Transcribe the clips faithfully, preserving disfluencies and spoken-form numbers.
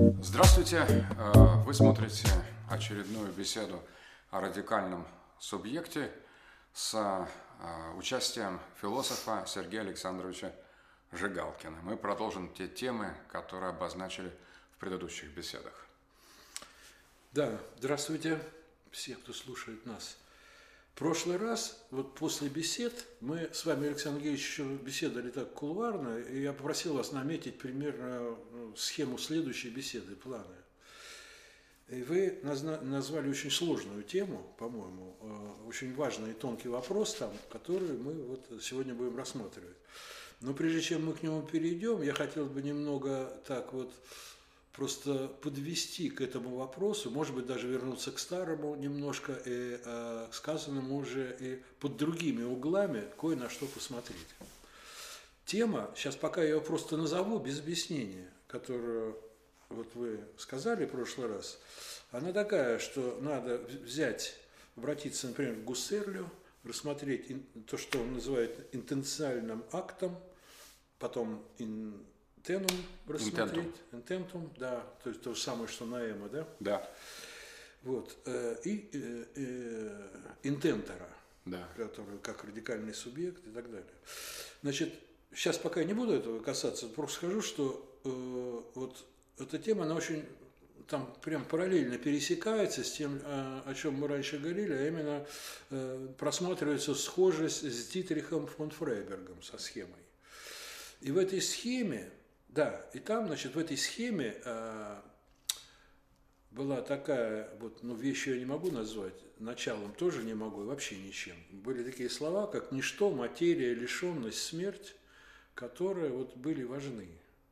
Здравствуйте! Вы смотрите очередную беседу о радикальном субъекте с участием философа Сергея Александровича Жигалкина. Мы продолжим те темы, которые обозначили в предыдущих беседах. Да, здравствуйте, все, кто слушает нас. В прошлый раз, вот после бесед, мы с вами, Александр Георгиевич, еще беседовали так кулуарно, и я попросил вас наметить примерно схему следующей беседы, планы. И вы назвали очень сложную тему, по-моему, очень важный и тонкий вопрос там, который мы вот сегодня будем рассматривать. Но прежде чем мы к нему перейдем, я хотел бы немного так вот просто подвести к этому вопросу, может быть, даже вернуться к старому немножко, и э, сказанному уже и под другими углами кое на что посмотреть. Тема, сейчас пока я ее просто назову, без объяснения, которую вот вы сказали в прошлый раз, она такая, что надо взять, обратиться, например, к Гуссерлю, рассмотреть то, что он называет интенциальным актом, потом ин Интентум рассмотреть. Интентум, да, то есть то же самое, что наэма, да? Да. Вот. И э, э, интентора, да. который как радикальный субъект и так далее. Значит, сейчас пока я не буду этого касаться, просто скажу, что э, вот эта тема, она очень там прям параллельно пересекается с тем, о чем мы раньше говорили, а именно э, просматривается схожесть с Дитрихом фон Фрейбергом, со схемой. И в этой схеме, да, и там, значит, в этой схеме э, была такая, вот, ну, вещь я не могу назвать, началом тоже не могу, вообще ничем. Были такие слова, как ничто, материя, лишенность, смерть, которые вот были важны.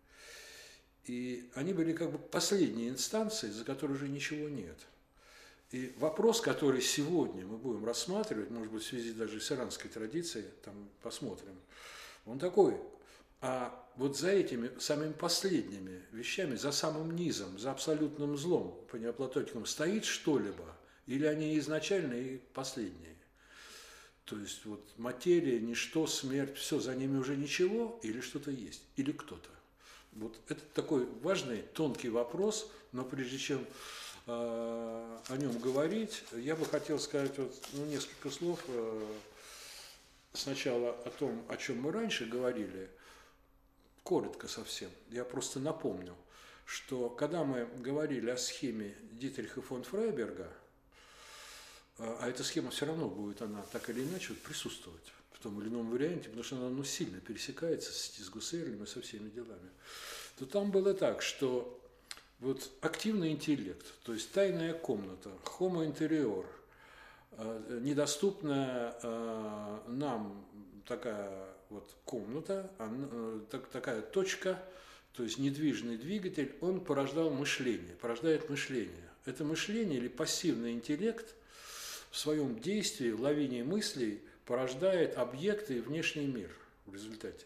И они были как бы последней инстанцией, за которой уже ничего нет. И вопрос, который сегодня мы будем рассматривать, может быть, в связи даже с иранской традицией, там посмотрим, он такой. А вот за этими самыми последними вещами, за самым низом, за абсолютным злом, по неоплатоникам, стоит что-либо, или они изначальные и последние? То есть вот материя, ничто, смерть, все, за ними уже ничего, или что-то есть, или кто-то. Вот это такой важный, тонкий вопрос, но прежде чем э, о нем говорить, я бы хотел сказать вот, ну, несколько слов э, сначала о том, о чем мы раньше говорили. Коротко совсем. Я просто напомню, что когда мы говорили о схеме Дитриха фон Фрейберга, а эта схема все равно будет, она так или иначе присутствовать в том или ином варианте, потому что она ну, сильно пересекается с, с Гуссерлем и со всеми делами, то там было так, что вот активный интеллект, то есть тайная комната, homo interior, недоступная нам такая вот комната, такая точка, то есть недвижный двигатель, он порождал мышление, порождает мышление. Это мышление или пассивный интеллект в своем действии, в лавине мыслей порождает объекты и внешний мир в результате.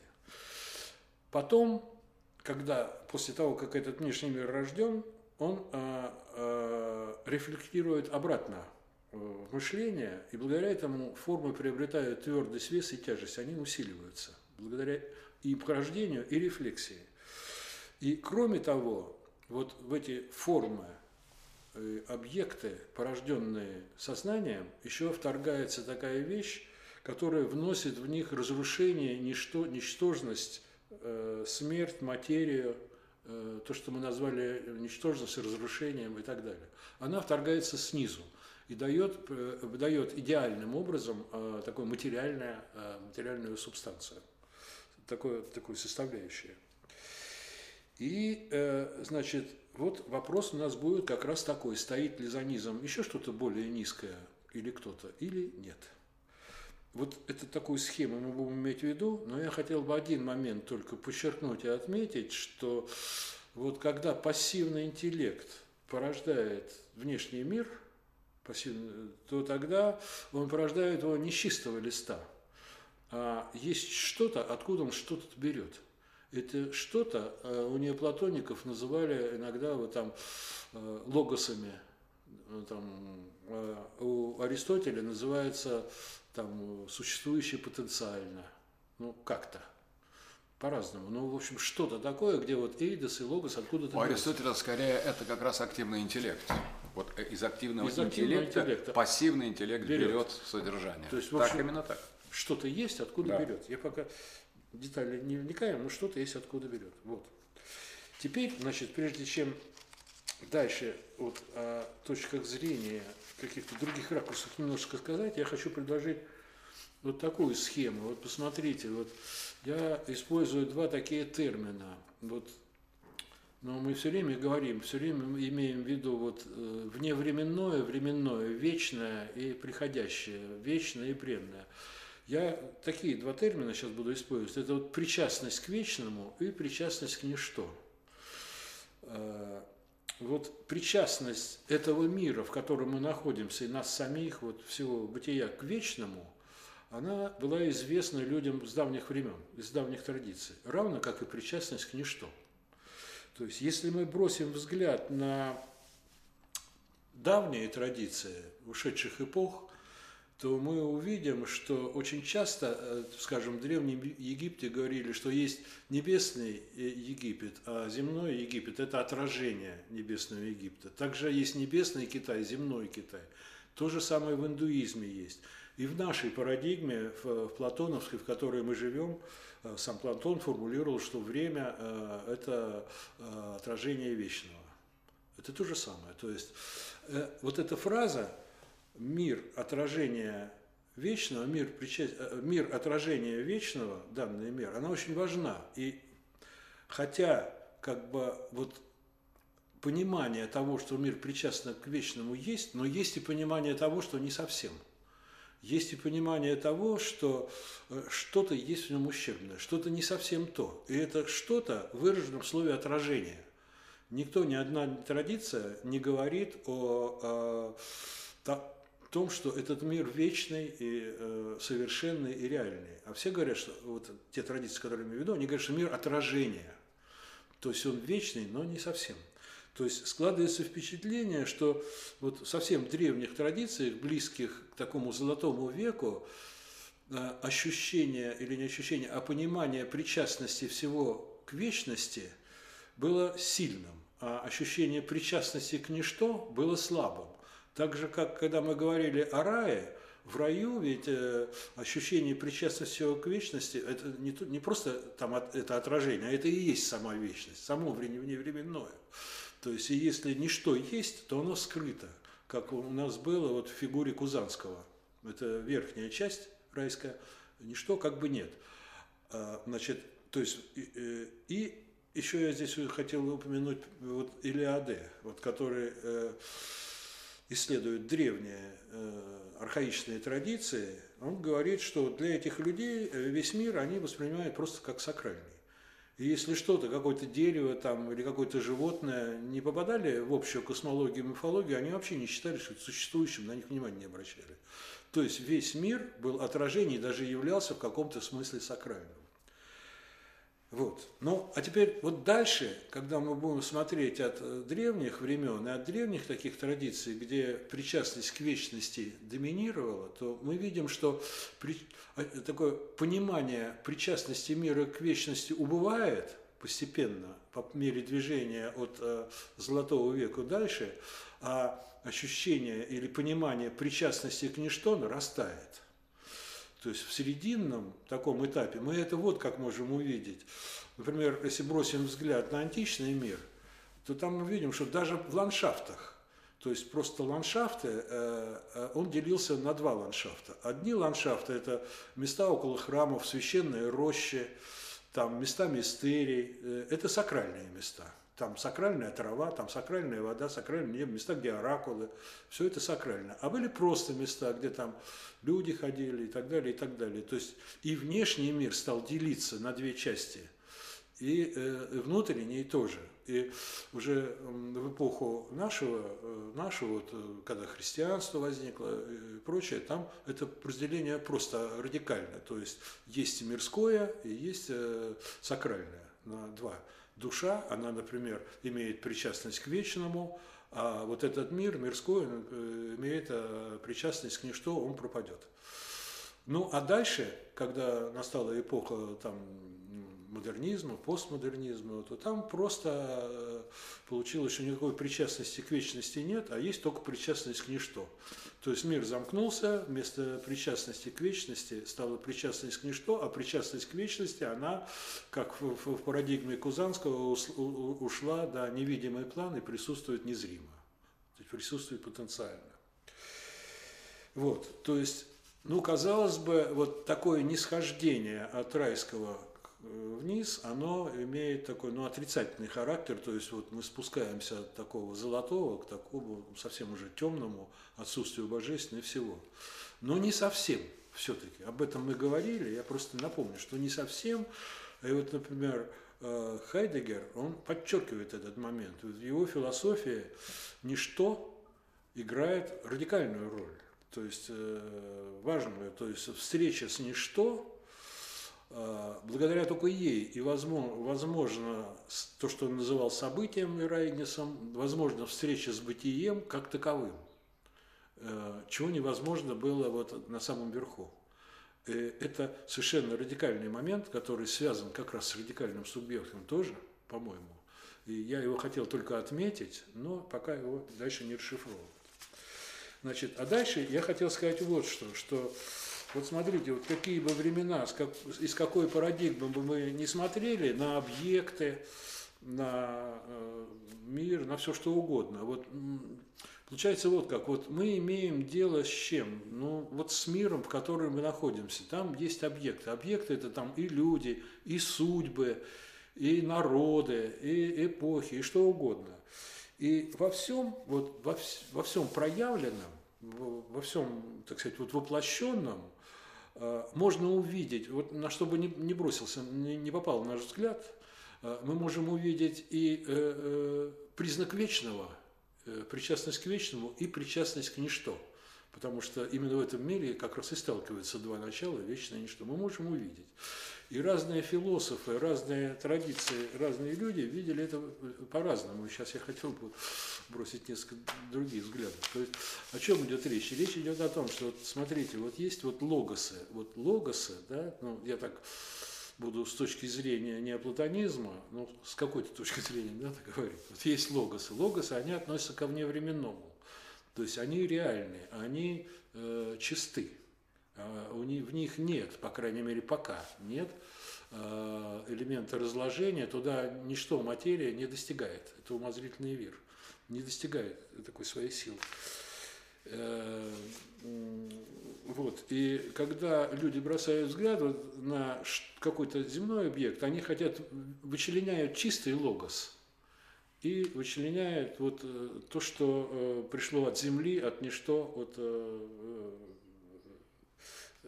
Потом, когда, после того, как этот внешний мир рожден, он э, э, рефлектирует обратно в мышление, и благодаря этому формы приобретают твердость, вес и тяжесть, они усиливаются, благодаря и порождению, и рефлексии. И кроме того, вот в эти формы, объекты, порожденные сознанием, еще вторгается такая вещь, которая вносит в них разрушение, ничто, ничтожность, э, смерть, материю, э, то, что мы назвали ничтожность, разрушением и так далее. Она вторгается снизу и дает, дает идеальным образом э, такую материальную, э, материальную субстанцию, такое, такую составляющую. И, э, значит, вот вопрос у нас будет как раз такой, стоит ли за низом еще что-то более низкое или кто-то, или нет. Вот это такую схему мы будем иметь в виду, но я хотел бы один момент только подчеркнуть и отметить, что вот когда пассивный интеллект порождает внешний мир, то тогда он порождает его не с чистого листа, а есть что-то, откуда он что-то берет. Это что-то у неоплатоников называли иногда вот там логосами, там, у Аристотеля называется там, существующее потенциально, ну как-то. по-разному. Ну, в общем, что-то такое, где вот эйдос и логос откуда-то У Аристотеля скорее это как раз активный интеллект. Вот из активного, из активного интеллекта, интеллекта пассивный интеллект берет, берет содержание. То есть, в так, общем, именно так. Что-то есть, откуда да. берет. Я пока в детали не вникаю, но что-то есть, откуда берет. Вот. Теперь, значит, прежде чем дальше вот, о точках зрения каких-то других ракурсов немножко сказать, я хочу предложить вот такую схему. Вот посмотрите, вот я использую два такие термина. Вот, но мы все время говорим, все время имеем в виду вот э, вневременное, временное, вечное и приходящее, вечное и бренное. Я такие два термина сейчас буду использовать. Это вот причастность к вечному и причастность к ничто. Э, вот причастность этого мира, в котором мы находимся, и нас самих, вот всего бытия к вечному, она была известна людям с давних времен, из давних традиций, равно как и причастность к ничто. То есть, если мы бросим взгляд на давние традиции ушедших эпох, то мы увидим, что очень часто, скажем, в Древнем Египте говорили, что есть небесный Египет, а земной Египет – это отражение небесного Египта. Также есть небесный Китай, земной Китай. То же самое в индуизме есть. И в нашей парадигме, в платоновской, в которой мы живем, сам Платон формулировал, что время – это отражение вечного. Это то же самое. То есть вот эта фраза «мир отражения вечного», «мир, причаст... «мир отражения вечного», данный мир, она очень важна. И хотя как бы вот понимание того, что мир причастен к вечному, есть, но есть и понимание того, что не совсем. Есть и понимание того, что что-то есть в нем ущербное, что-то не совсем то. И это что-то выражено в слове «отражение». Никто, ни одна традиция не говорит о, о том, что этот мир вечный и э, совершенный и реальный. А все говорят, что вот те традиции, которые я имею в виду, они говорят, что мир отражение. То есть он вечный, но не совсем. То есть складывается впечатление, что вот в совсем древних традициях, близких к такому золотому веку, ощущение или не ощущение, а понимание причастности всего к вечности было сильным, а ощущение причастности к ничто было слабым. Так же, как когда мы говорили о рае, в раю ведь ощущение причастности к вечности – это не, не просто там это отражение, а это и есть сама вечность, само вневременное. То есть, и если ничто есть, то оно скрыто, как у нас было вот в фигуре Кузанского. Это верхняя часть райская, ничто как бы нет. Значит, то есть, и, и еще я здесь хотел упомянуть вот Илиаде, вот, который исследует древние архаичные традиции. Он говорит, что для этих людей весь мир они воспринимают просто как сакральный. И если что-то, какое-то дерево там, или какое-то животное не попадали в общую космологию и мифологию, они вообще не считали, что это существующим, на них внимания не обращали. То есть весь мир был отражением и даже являлся в каком-то смысле сакральным. Вот. Ну, а теперь вот дальше, когда мы будем смотреть от древних времен и от древних таких традиций, где причастность к вечности доминировала, то мы видим, что при... такое понимание причастности мира к вечности убывает постепенно по мере движения от э, Золотого века дальше, а ощущение или понимание причастности к ничто нарастает. То есть в серединном таком этапе мы это вот как можем увидеть. Например, если бросим взгляд на античный мир, то там мы видим, что даже в ландшафтах, то есть просто ландшафты, он делился на два ландшафта. Одни ландшафты – это места около храмов, священные рощи, там места мистерий, это сакральные места. Там сакральная трава, там сакральная вода, сакральные небо, места, где оракулы, все это сакрально. А были просто места, где там люди ходили и так далее, и так далее. То есть и внешний мир стал делиться на две части, и э, внутренний тоже. И уже в эпоху нашего, нашего вот, когда христианство возникло и прочее, там это разделение просто радикальное. То есть есть мирское и есть э, сакральное на два. Душа, она, например, имеет причастность к вечному, а вот этот мир, мирской, имеет причастность к ничто, он пропадет. Ну, а дальше, когда настала эпоха там, модернизма, постмодернизма, то там просто получилось, что никакой причастности к вечности нет, а есть только причастность к ничто. То есть мир замкнулся, вместо причастности к вечности стала причастность к ничто, а причастность к вечности, она, как в, в парадигме Кузанского, ушла до невидимый план и присутствует незримо, то есть присутствует потенциально. Вот, то есть, ну, казалось бы, вот такое нисхождение от райского вниз, оно имеет такой, ну, отрицательный характер, то есть вот мы спускаемся от такого золотого к такому совсем уже темному отсутствию божественного и всего. Но не совсем все-таки. Об этом мы говорили, я просто напомню, что не совсем. И вот, например, Хайдеггер, он подчеркивает этот момент. В его философии ничто играет радикальную роль, то есть важную, то есть встреча с ничто, благодаря только ей и возможно, возможно то, что он называл событием и Райнисом, возможно встреча с бытием как таковым, чего невозможно было вот на самом верху. И это совершенно радикальный момент, который связан как раз с радикальным субъектом тоже, по-моему. И я его хотел только отметить, но пока его дальше не расшифровывал. Значит, а дальше я хотел сказать вот что, что вот смотрите, вот какие бы времена, из какой парадигмы бы мы не смотрели на объекты, на мир, на все что угодно. Вот получается вот как, вот мы имеем дело с чем? Ну, вот с миром, в котором мы находимся. Там есть объекты. Объекты это там и люди, и судьбы, и народы, и эпохи, и что угодно. И во всем, вот во, во всем проявленном, во всем, так сказать, вот воплощенном, можно увидеть, вот на что бы не бросился, не попал в наш взгляд, мы можем увидеть и признак вечного, причастность к вечному и причастность к ничто. Потому что именно в этом мире как раз и сталкиваются два начала, вечное и ничто. Мы можем увидеть. И разные философы, разные традиции, разные люди видели это по-разному. Сейчас я хотел бы бросить несколько других взглядов. То есть о чем идет речь? Речь идет о том, что, вот, смотрите, вот есть вот логосы. Вот логосы, да, ну, я так буду с точки зрения неоплатонизма, ну, с какой-то точки зрения, да, так говорю. Вот есть логосы. Логосы, они относятся ко вневременному. То есть они реальные, они э, чисты. Э, у них, в них нет, по крайней мере, пока нет э, элемента разложения, туда ничто, материя не достигает. Это умозрительный мир. Не достигает такой своей силы. Э, вот. И когда люди бросают взгляд вот на какой-то земной объект, они хотят, вычленяют чистый логос. И вычленяет вот то, что э, пришло от земли, от ничто, от, э, э,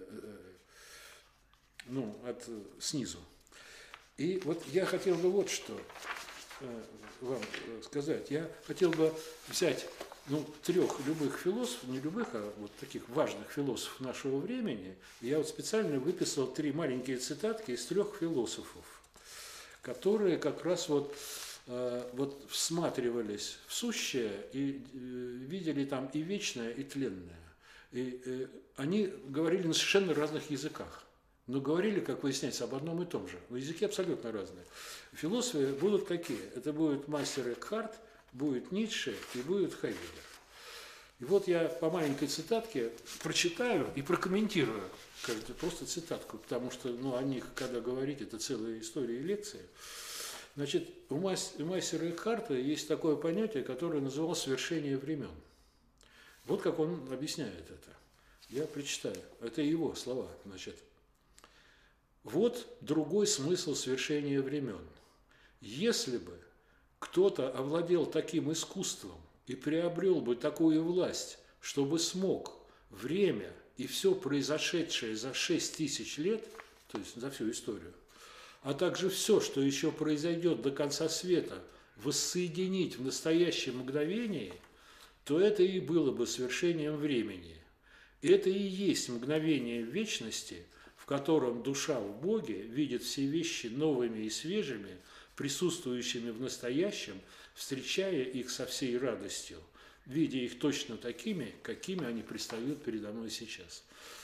ну, от э, снизу. И вот я хотел бы вот что э, вам сказать. Я хотел бы взять ну, трех любых философов, не любых, а вот таких важных философов нашего времени. И я вот специально выписал три маленькие цитатки из трех философов, которые как раз вот вот всматривались в сущее и видели там и вечное, и тленное. И они говорили на совершенно разных языках, но говорили, как выясняется, об одном и том же. Но языки абсолютно разные. Философы будут какие? Это будет мастер Экхарт, будет Ницше и будет Хайдеггер. И вот я по маленькой цитатке прочитаю и прокомментирую, кажется, просто цитатку, потому что ну, о них, когда говорить, это целая история и лекции. Значит, у мастера Экхарта есть такое понятие, которое называлось свершение времен. Вот как он объясняет это. Я прочитаю. Это его слова. Значит, вот другой смысл свершения времен. Если бы кто-то овладел таким искусством и приобрел бы такую власть, чтобы смог время и все произошедшее за шесть тысяч лет, то есть за всю историю, а также все, что еще произойдет до конца света, воссоединить в настоящем мгновении, то это и было бы свершением времени. И это и есть мгновение вечности, в котором душа в Боге видит все вещи новыми и свежими, присутствующими в настоящем, встречая их со всей радостью, видя их точно такими, какими они предстают передо мной сейчас.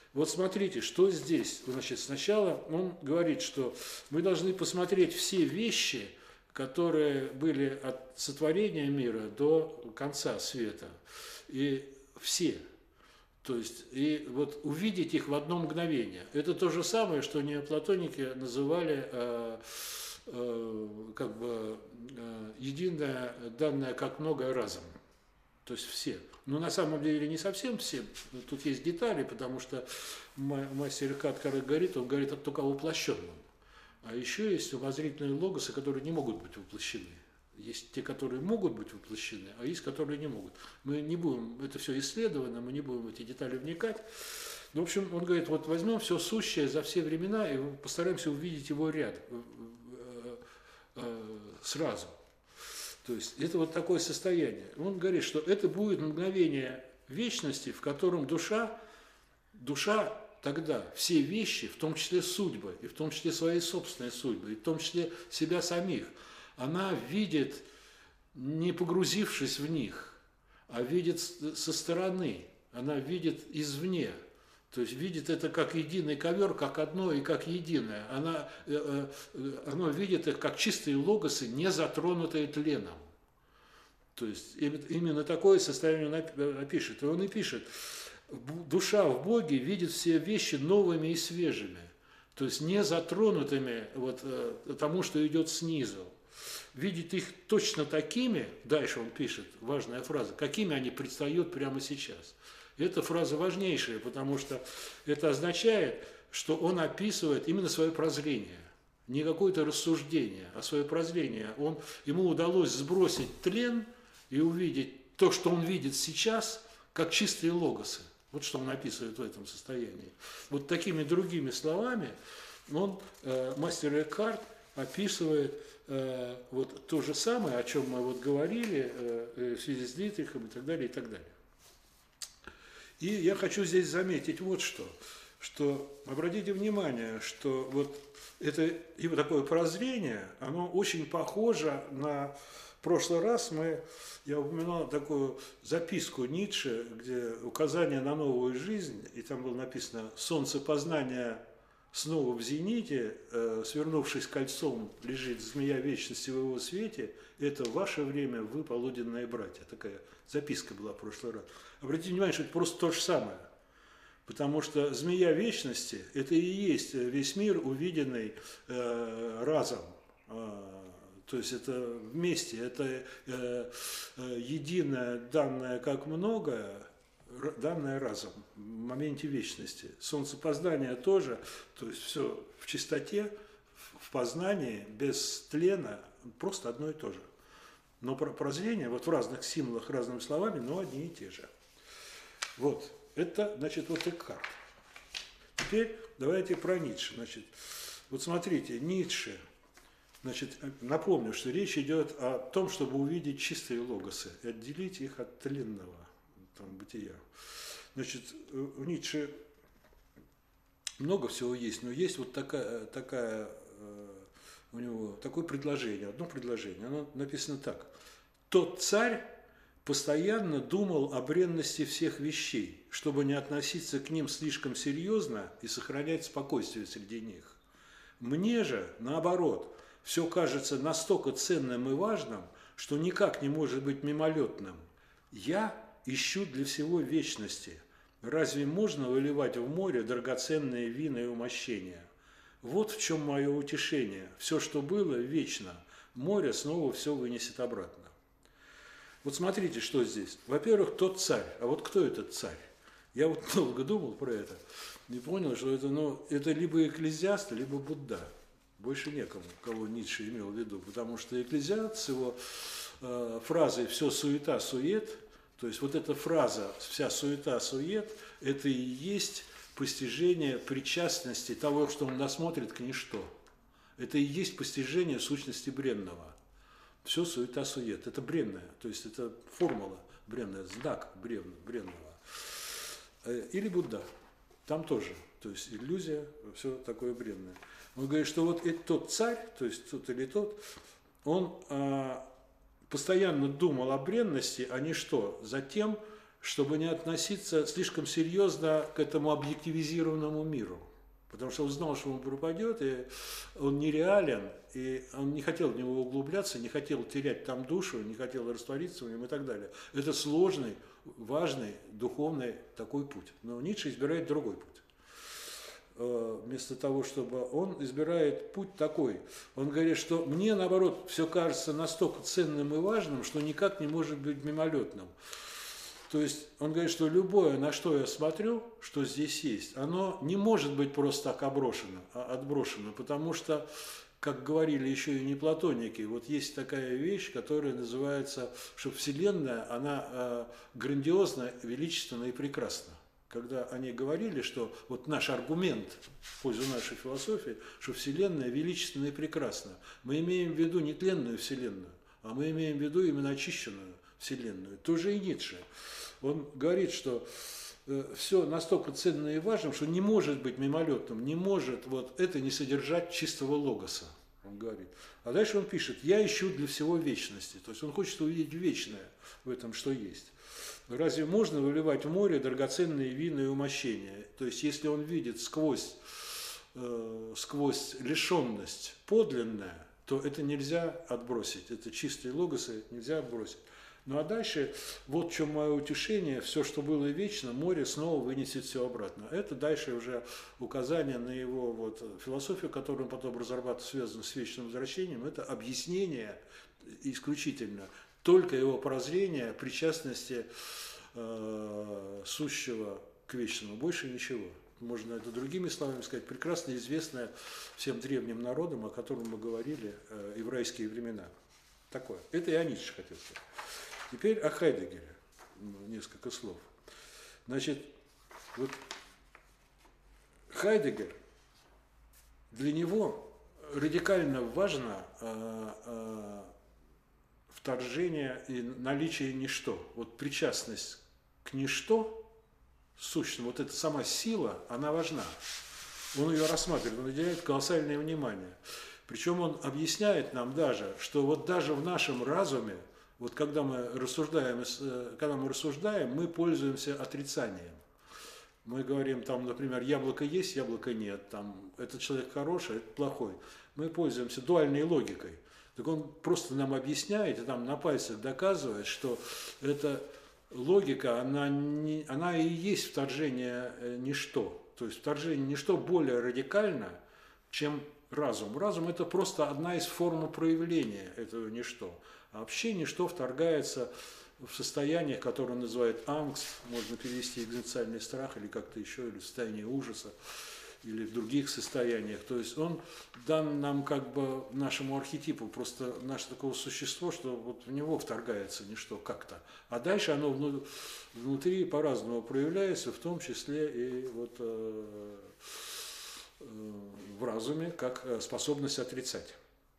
Вот смотрите, что здесь. Значит, сначала он говорит, что мы должны посмотреть все вещи, которые были от сотворения мира до конца света. И все. То есть, и вот увидеть их в одно мгновение. Это то же самое, что неоплатоники называли э, э, как бы э, единое, данное как многое разом. То есть все. Но на самом деле не совсем все. Тут есть детали, потому что мастер Каткар говорит, он говорит только о воплощенном. А еще есть умозрительные логосы, которые не могут быть воплощены. Есть те, которые могут быть воплощены, а есть, которые не могут. Мы не будем, это все исследовано, мы не будем в эти детали вникать. Но, в общем, он говорит, вот возьмем все сущее за все времена и постараемся увидеть его ряд сразу. То есть это вот такое состояние. Он говорит, что это будет мгновение вечности, в котором душа, душа тогда все вещи, в том числе судьбы, и в том числе свои собственные судьбы, и в том числе себя самих, она видит, не погрузившись в них, а видит со стороны, она видит извне. То есть видит это как единый ковер, как одно и как единое. Она, э, э, она видит их как чистые логосы, не затронутые тленом. То есть именно такое состояние он опишет. И он и пишет, душа в Боге видит все вещи новыми и свежими. То есть не затронутыми вот, э, тому, что идет снизу. Видит их точно такими, дальше он пишет, важная фраза, какими они предстают прямо сейчас. Эта фраза важнейшая, потому что это означает, что он описывает именно свое прозрение. Не какое-то рассуждение, а свое прозрение. Он, ему удалось сбросить тлен и увидеть то, что он видит сейчас, как чистые логосы. Вот что он описывает в этом состоянии. Вот такими другими словами он, э, мастер Экхарт, описывает э, вот то же самое, о чем мы вот говорили э, в связи с Дитрихом и так далее, и так далее. И я хочу здесь заметить вот что, что обратите внимание, что вот это его такое прозрение, оно очень похоже на... В прошлый раз мы, я упоминал такую записку Ницше, где указание на новую жизнь, и там было написано «Солнце познания снова в зените, э, свернувшись кольцом, лежит змея вечности в его свете, это ваше время, вы, полуденные братья». Такая записка была в прошлый раз. Обратите внимание, что это просто то же самое. Потому что змея вечности – это и есть весь мир, увиденный э, разом. Э, то есть это вместе, это э, э, единое, данное как многое, данное разом, в моменте вечности. Солнцепознание тоже, то есть все в чистоте, в познании, без тлена, просто одно и то же. Но прозрение вот в разных символах, разными словами, но одни и те же. Вот, это, значит, вот Экхарт. Теперь давайте про Ницше. Значит, вот смотрите, Ницше, значит, напомню, что речь идет о том, чтобы увидеть чистые логосы и отделить их от тленного там, бытия. Значит, у Ницше много всего есть, но есть вот такая, такая у него такое предложение, одно предложение, оно написано так. «Тот царь постоянно думал о бренности всех вещей, чтобы не относиться к ним слишком серьезно и сохранять спокойствие среди них. Мне же, наоборот, все кажется настолько ценным и важным, что никак не может быть мимолетным. Я ищу для всего вечности. Разве можно выливать в море драгоценные вина и умощения? Вот в чем мое утешение. Все, что было, вечно. Море снова все вынесет обратно». Вот смотрите, что здесь. Во-первых, тот царь. А вот кто этот царь? Я вот долго думал про это. И понял, что это, ну, это либо экклезиаст, либо Будда. Больше некому, кого Ницше имел в виду. Потому что экклезиаст с его э, фразой «все суета, сует», то есть вот эта фраза «вся суета, сует», это и есть постижение причастности того, что он насмотрит к ничто. Это и есть постижение сущности бренного. Все суета, сует. Это бренное, то есть это формула бренная, знак бренного. Или Будда. Там тоже. То есть иллюзия, все такое бренное. Он говорит, что вот этот тот царь, то есть тот или тот, он а, постоянно думал о бренности, а не что? Затем, чтобы не относиться слишком серьезно к этому объективизированному миру. Потому что он знал, что он пропадет, и он нереален, и он не хотел в него углубляться, не хотел терять там душу, не хотел раствориться в нем и так далее. Это сложный, важный, духовный такой путь. Но Ницше избирает другой путь. Вместо того, чтобы он избирает путь такой. Он говорит, что мне, наоборот, все кажется настолько ценным и важным, что никак не может быть мимолетным. То есть он говорит, что любое, на что я смотрю, что здесь есть, оно не может быть просто так оброшено, отброшено, потому что, как говорили еще и неплатоники, вот есть такая вещь, которая называется, что Вселенная, она э, грандиозна, величественна и прекрасна. Когда они говорили, что вот наш аргумент в пользу нашей философии, что Вселенная величественна и прекрасна, мы имеем в виду не тленную Вселенную, а мы имеем в виду именно очищенную Вселенную. Тоже и Ницше. Он говорит, что э, все настолько ценно и важно, что не может быть мимолетным, не может вот это не содержать чистого логоса, он говорит. А дальше он пишет, я ищу для всего вечности. То есть он хочет увидеть вечное в этом, что есть. Разве можно выливать в море драгоценные вина и умощения? То есть если он видит сквозь, э, сквозь лишенность подлинное, то это нельзя отбросить. Это чистые логосы нельзя отбросить. Ну а дальше, вот в чем мое утешение, все, что было вечно, море снова вынесет все обратно. Это дальше уже указание на его вот, философию, которую он потом разрабатывает, связанную с вечным возвращением, это объяснение исключительно только его прозрения, причастности э, сущего к вечному, больше ничего. Можно это другими словами сказать, прекрасно известное всем древним народам, о котором мы говорили, э, еврейские времена. Такое. Это я Ницше хотел сказать. Теперь о Хайдегере несколько слов. Значит, вот Хайдегер, для него радикально важно э, э, вторжение и наличие ничто. Вот причастность к ничто, сущному, вот эта сама сила, она важна. Он ее рассматривает, он уделяет колоссальное внимание. Причем он объясняет нам даже, что вот даже в нашем разуме, вот когда мы рассуждаем, когда мы рассуждаем, мы пользуемся отрицанием. Мы говорим, там, например, яблоко есть, яблоко нет, там, этот человек хороший, этот плохой. Мы пользуемся дуальной логикой. Так он просто нам объясняет и там на пальцах доказывает, что эта логика, она, не, она и есть вторжение ничто. То есть вторжение ничто более радикально, чем разум. Разум – это просто одна из форм проявления этого ничто. А вообще ничто вторгается в состояниях, которые он называет ангст, можно перевести экзистенциальный страх или как-то еще, или состояние ужаса, или в других состояниях. То есть он дан нам как бы нашему архетипу, просто наше такое существо, что вот в него вторгается ничто как-то. А дальше оно внутри по-разному проявляется, в том числе и вот э, э, в разуме, как способность отрицать.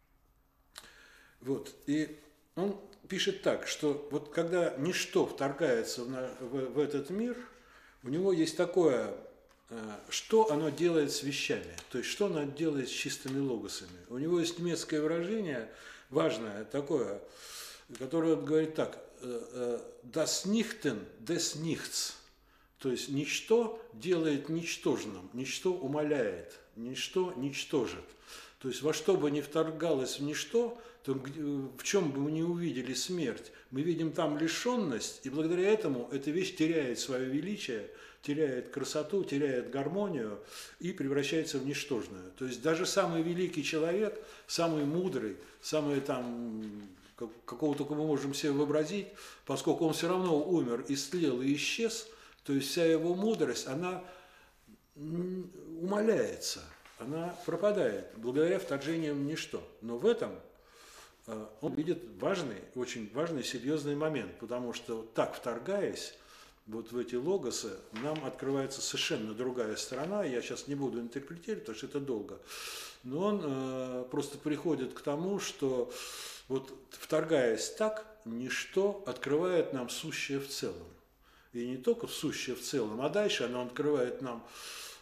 Вот. И он пишет так, что вот когда ничто вторгается в, на, в, в этот мир, у него есть такое, э, что оно делает с вещами, то есть что оно делает с чистыми логосами. У него есть немецкое выражение, важное такое, которое он говорит так, э, э, das Nichten des Nichts, то есть ничто делает ничтожным, ничто умаляет, ничто ничтожит. То есть во что бы ни вторгалось в ничто, то в чем бы мы ни увидели смерть, мы видим там лишенность, и благодаря этому эта вещь теряет свое величие, теряет красоту, теряет гармонию и превращается в ничтожную. То есть даже самый великий человек, самый мудрый, самый там, какого только мы можем себе вообразить, поскольку он все равно умер, истлел и исчез, то есть вся его мудрость, она умаляется. Она пропадает благодаря вторжениям в ничто. Но в этом он видит важный, очень важный, серьезный момент, потому что так вторгаясь вот в эти логосы, нам открывается совершенно другая сторона. Я сейчас не буду интерпретировать, потому что это долго. Но он э, просто приходит к тому, что вот вторгаясь так, ничто открывает нам сущее в целом. И не только сущее в целом, а дальше оно открывает нам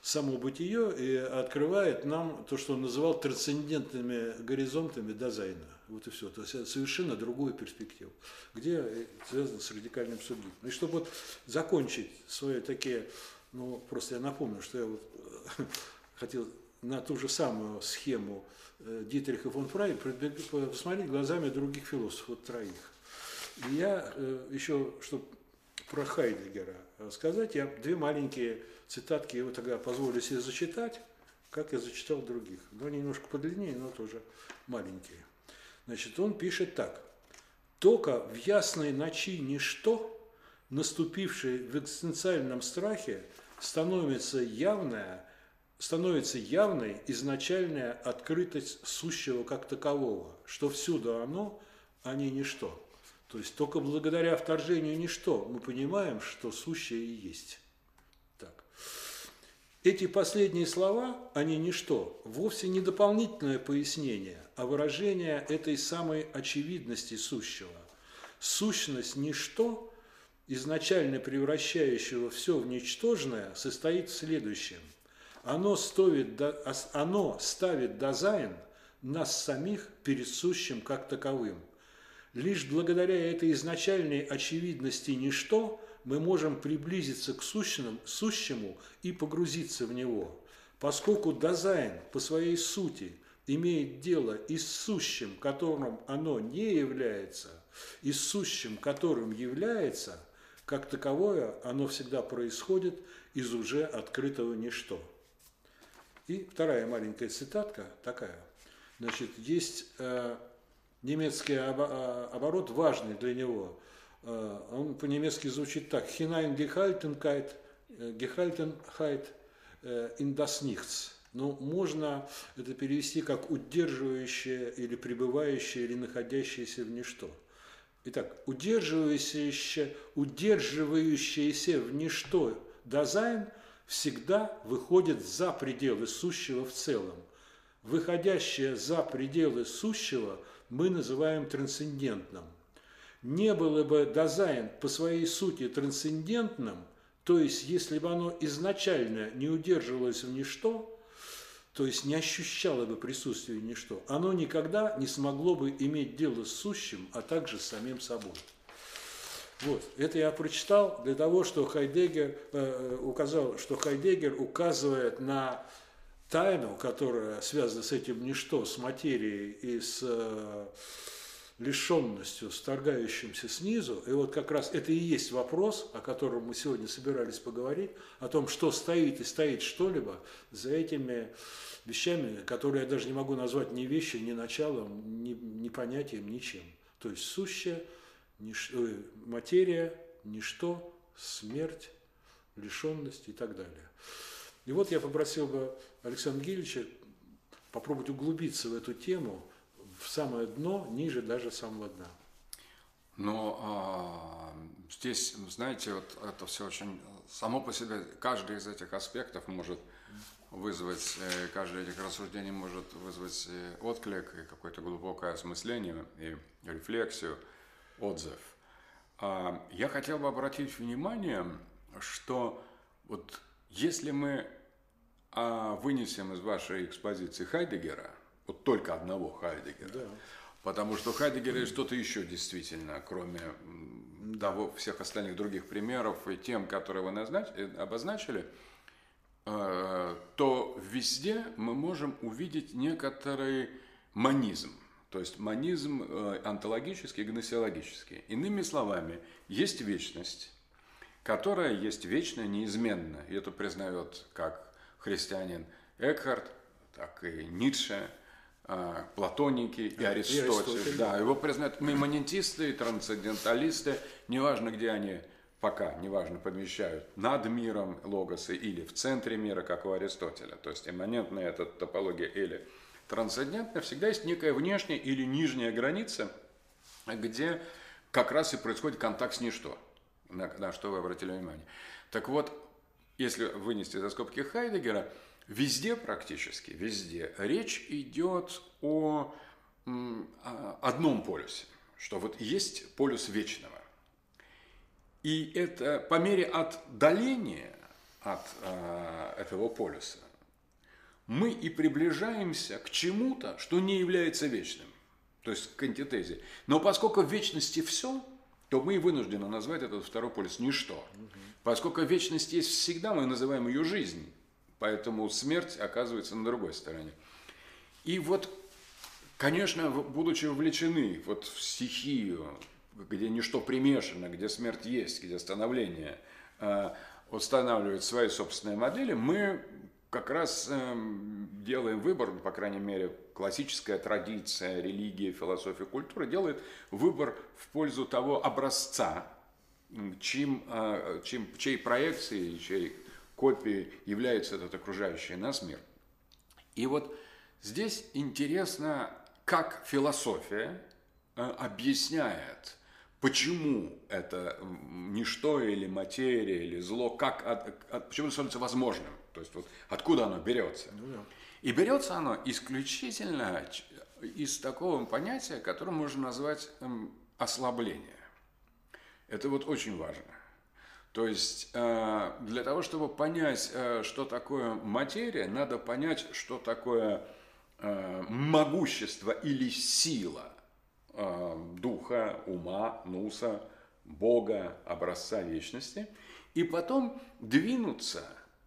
само бытие и открывает нам то, что он называл трансцендентными горизонтами Дазайна. Вот и все. То есть это совершенно другую перспективу, где связано с радикальным субъектом. И чтобы вот закончить свои такие, ну просто я напомню, что я вот хотел на ту же самую схему Дитриха фон Фрай посмотреть глазами других философов, вот троих. И я еще, чтобы про Хайдеггера сказать, я две маленькие цитатки его тогда позволю себе зачитать, как я зачитал других. Но они немножко подлиннее, но тоже маленькие. Значит, он пишет так. «Только в ясной ночи ничто, наступившее в экзистенциальном страхе, становится явная, становится явной изначальная открытость сущего как такового, что всюду оно, а не ничто». То есть только благодаря вторжению ничто мы понимаем, что сущее и есть. Так. Эти последние слова, они ничто, вовсе не дополнительное пояснение, а выражение этой самой очевидности сущего. Сущность ничто, изначально превращающего все в ничтожное, состоит в следующем. Оно, ставит, оно ставит Дазайн нас самих перед сущим как таковым. Лишь благодаря этой изначальной очевидности ничто мы можем приблизиться к сущему, сущему и погрузиться в него. Поскольку Дазайн по своей сути имеет дело и с сущим, которым оно не является, и с сущим, которым является, как таковое оно всегда происходит из уже открытого ничто. И вторая маленькая цитатка такая. Значит, есть... Э, немецкий оборот важный для него. Он по-немецки звучит так. Hineingehaltenheit, Gehaltenheit in das Nichts. Но можно это перевести как удерживающее или пребывающее или находящееся в ничто. Итак, удерживающееся, удерживающееся в ничто Дазайн всегда выходит за пределы сущего в целом. Выходящее за пределы сущего мы называем трансцендентным. Не было бы Дазайн по своей сути трансцендентным, то есть если бы оно изначально не удерживалось в ничто, то есть не ощущало бы присутствие ничто, оно никогда не смогло бы иметь дело с сущим, а также с самим собой. Вот, это я прочитал для того, что Хайдеггер э, указал, что Хайдеггер указывает на тайну, которая связана с этим ничто, с материей и с э, лишенностью, сторгающимся снизу. И вот как раз это и есть вопрос, о котором мы сегодня собирались поговорить, о том, что стоит и стоит что-либо за этими вещами, которые я даже не могу назвать ни вещи, ни началом, ни, ни понятием, ничем. То есть сущее, ничто, материя, ничто, смерть, лишенность и так далее. И вот я попросил бы Александра Гильевича попробовать углубиться в эту тему, в самое дно, ниже даже самого дна. Но а, здесь, знаете, вот это все очень само по себе, каждый из этих аспектов может вызвать, каждое из этих рассуждений может вызвать отклик и какое-то глубокое осмысление и рефлексию, отзыв. А, я хотел бы обратить внимание, что вот если мы а, вынесем из вашей экспозиции Хайдеггера, вот только одного Хайдеггера, да. Потому что у Хайдеггера есть что-то еще действительно, кроме того, всех остальных других примеров и тем, которые вы назнач... обозначили, э, то везде мы можем увидеть некоторый монизм, то есть монизм э, онтологический и гносеологический. Иными словами, есть вечность, которая есть вечная, неизменная. И это признает как христианин Экхарт, так и Ницше, платоники и Аристотель. И Аристотель. Да, его признают имманентисты, трансценденталисты, неважно, где они пока, неважно, помещают, над миром логосы или в центре мира, как у Аристотеля. То есть имманентная эта топология или трансцендентная, всегда есть некая внешняя или нижняя граница, где как раз и происходит контакт с ничто. На, на что вы обратили внимание. Так вот, если вынести за скобки Хайдеггера, везде практически, везде речь идет о, о одном полюсе, что вот есть полюс вечного. И это по мере отдаления от э, этого полюса, мы и приближаемся к чему-то, что не является вечным, то есть к антитезе. Но поскольку в вечности все, то мы вынуждены назвать этот второй полюс ничто. Угу. Поскольку вечность есть всегда, мы называем ее жизнь, поэтому смерть оказывается на другой стороне. И вот, конечно, будучи вовлечены вот в стихию, где ничто примешано, где смерть есть, где становление э, устанавливает свои собственные модели, мы как раз э, делаем выбор, по крайней мере, классическая традиция, религия, философия, культура делает выбор в пользу того образца, чьим, э, чьим, чьей проекцией, чьей копией является этот окружающий нас мир. И вот здесь интересно, как философия э, объясняет, почему это ничто или материя, или зло, как, от, от, почему это становится возможным. То есть вот откуда оно берется. Ну, да. И берется оно исключительно из такого понятия, которое можно назвать эм, ослабление. Это вот очень важно. То есть э, для того, чтобы понять, э, что такое материя, надо понять, что такое э, могущество или сила э, духа, ума, нуса, Бога, образца вечности, и потом двинуться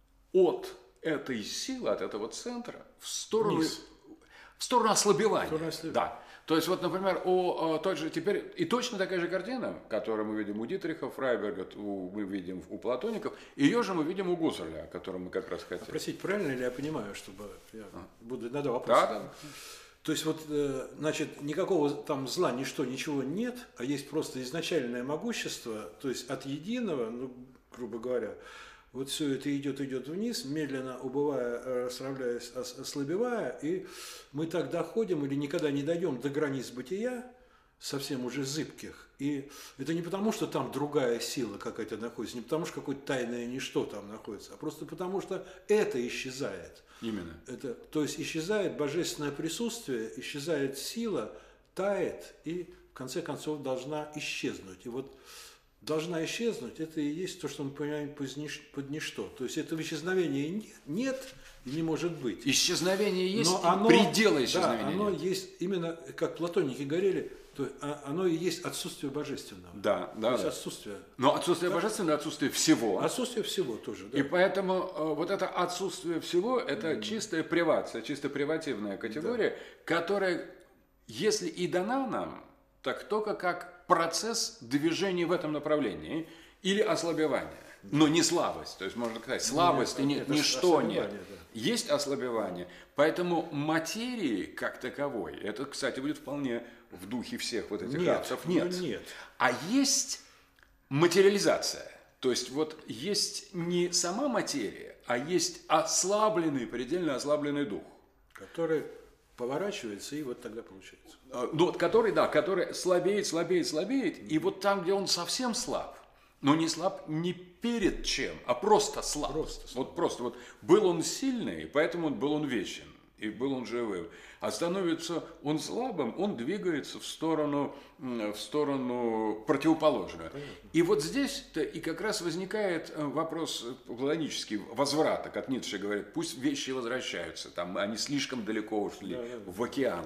от этой силы, от этого центра в сторону, Вниз. в сторону ослабевания. В сторону ослаб... Да. То есть, вот, например, у, тот же, теперь и точно такая же картина, которую мы видим у Дитриха, Фрайберга, у, мы видим у платоников, ее же мы видим у Гусserля, о котором мы как раз хотели. Спросить, правильно ли я понимаю, чтобы я а. буду надо вопрос. Да? То есть, вот, значит, никакого там зла, ничто, ничего нет, а есть просто изначальное могущество, то есть от единого, ну, грубо говоря, вот все это идет, идет вниз, медленно убывая, расслабляясь, ослабевая, и мы так доходим или никогда не дойдем до границ бытия, совсем уже зыбких. И это не потому, что там другая сила какая-то находится, не потому, что какое-то тайное ничто там находится, а просто потому, что это исчезает. Именно. Это, то есть исчезает божественное присутствие, исчезает сила, тает и в конце концов должна исчезнуть. И вот должна исчезнуть, это и есть то, что мы понимаем под ничто. То есть этого исчезновения нет и не может быть. Исчезновение есть, но оно, предела исчезновения. Да, оно нет. есть именно, как платоники говорили, то оно и есть отсутствие божественного. Да, да. То есть да. отсутствие. Но отсутствие да? божественного, отсутствие всего. Отсутствие всего тоже, да. И поэтому э, вот это отсутствие всего, это mm. чистая привация, чисто привативная категория, да. которая, если и дана нам, так только как процесс движения в этом направлении или ослабевания, но не слабость. То есть можно сказать, слабости нет, нет ничто нет. Да. Есть ослабевание. Поэтому материи как таковой, это, кстати, будет вполне в духе всех вот этих нет, акций, нет. Ну, нет. А есть материализация. То есть вот есть не сама материя, а есть ослабленный, предельно ослабленный дух. Который поворачивается, и вот тогда получается. Ну, вот который, да, который слабеет, слабеет, слабеет, mm-hmm. и вот там, где он совсем слаб, но не слаб не перед чем, а просто слаб. Просто слаб. Вот просто вот был он сильный, поэтому был он вечен, и был он живым. А становится он слабым, он двигается в сторону, в сторону противоположную. Понятно. И вот здесь-то и как раз возникает вопрос платонический возврата, как Ницше говорит, пусть вещи возвращаются, там они слишком далеко ушли да, да. в океан.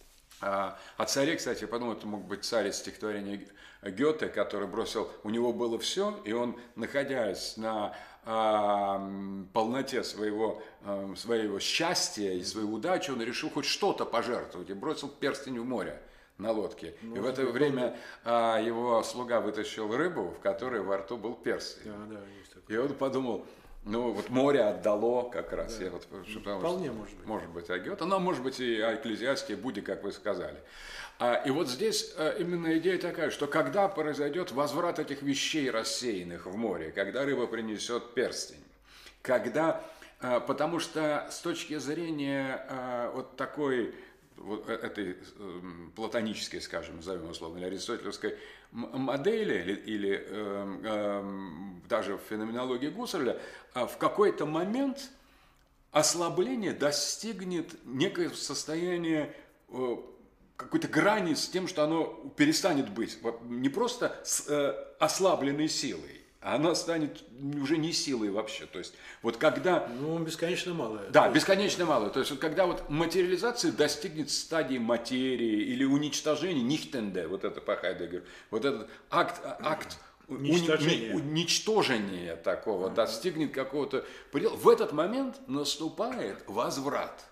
А, о царе, кстати, я подумал, это мог быть царь из стихотворения Гёте, который бросил, у него было все, и он, находясь на а, полноте своего, а, своего счастья и своей удачи, он решил хоть что-то пожертвовать и бросил перстень в море на лодке. Ну, и в это время а, его слуга вытащил рыбу, в которой во рту был перстень. Да, да, есть такое. И он подумал, ну, вот море отдало как раз. Да. Я вот, Вполне что, может быть. Может быть, о Гёте, но может быть и о Экклезиасте, Будде, как вы сказали. А, и вот здесь а, именно идея такая, что когда произойдет возврат этих вещей, рассеянных в море, когда рыба принесет перстень, когда, а, потому что с точки зрения а, вот такой, вот этой платонической, скажем, назовем условно, или аристотелевской модели, или, или э, э, даже в феноменологии Гуссерля, э, в какой-то момент ослабление достигнет некое состояние э, какой-то грани с тем, что оно перестанет быть не просто с э, ослабленной силой, она станет уже не силой вообще. То есть, вот когда... Ну, бесконечно малая. Да, бесконечно малая. То есть, вот когда вот материализация достигнет стадии материи или уничтожения, нихтенде, вот это по Хайдеггеру, вот этот акт, акт уничтожения, уничтожения такого uh-huh. достигнет какого-то предела, в этот момент наступает возврат.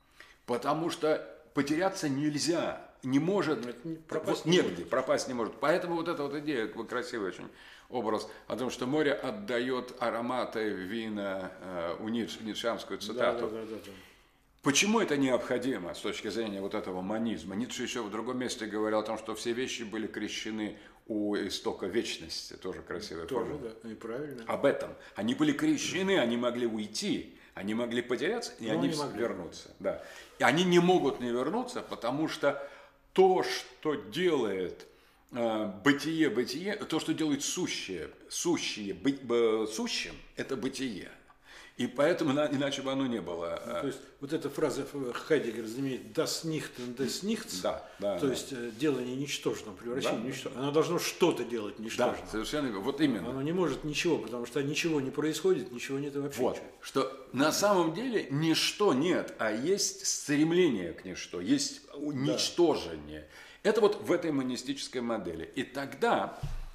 Потому что потеряться нельзя, не может, не, пропасть, вот, не негде, может. пропасть не может. Поэтому вот эта вот идея, красивый очень образ о том, что море отдает ароматы вина, э, у Ницше, ницшеанскую цитату. Да, да, да, да. Почему это необходимо с точки зрения вот этого монизма? Ницше еще в другом месте говорил о том, что все вещи были крещены у истока вечности. Тоже красивая Тоже, формула. да, и правильно. Об этом. Они были крещены, они могли уйти, они могли потеряться, и Но они, они могли вернуться. Да. И они не могут не вернуться, потому что то, что делает э, бытие, бытие, то, что делает сущее, сущее быть, э, сущим, это бытие. И поэтому иначе бы оно не было. Ну, то есть вот эта фраза Хайдеггер знаменит «das Nichten des Nichts», да, да, то да. есть делание ничтожным, превращение да, в ничтожное. Оно должно что-то делать ничтожным. Да, совершенно, вот именно. Оно не может ничего, потому что ничего не происходит, ничего нет и вообще вот, ничего. что на самом деле ничто нет, а есть стремление к ничто, есть уничтожение. Да. Это вот в этой монистической модели. И тогда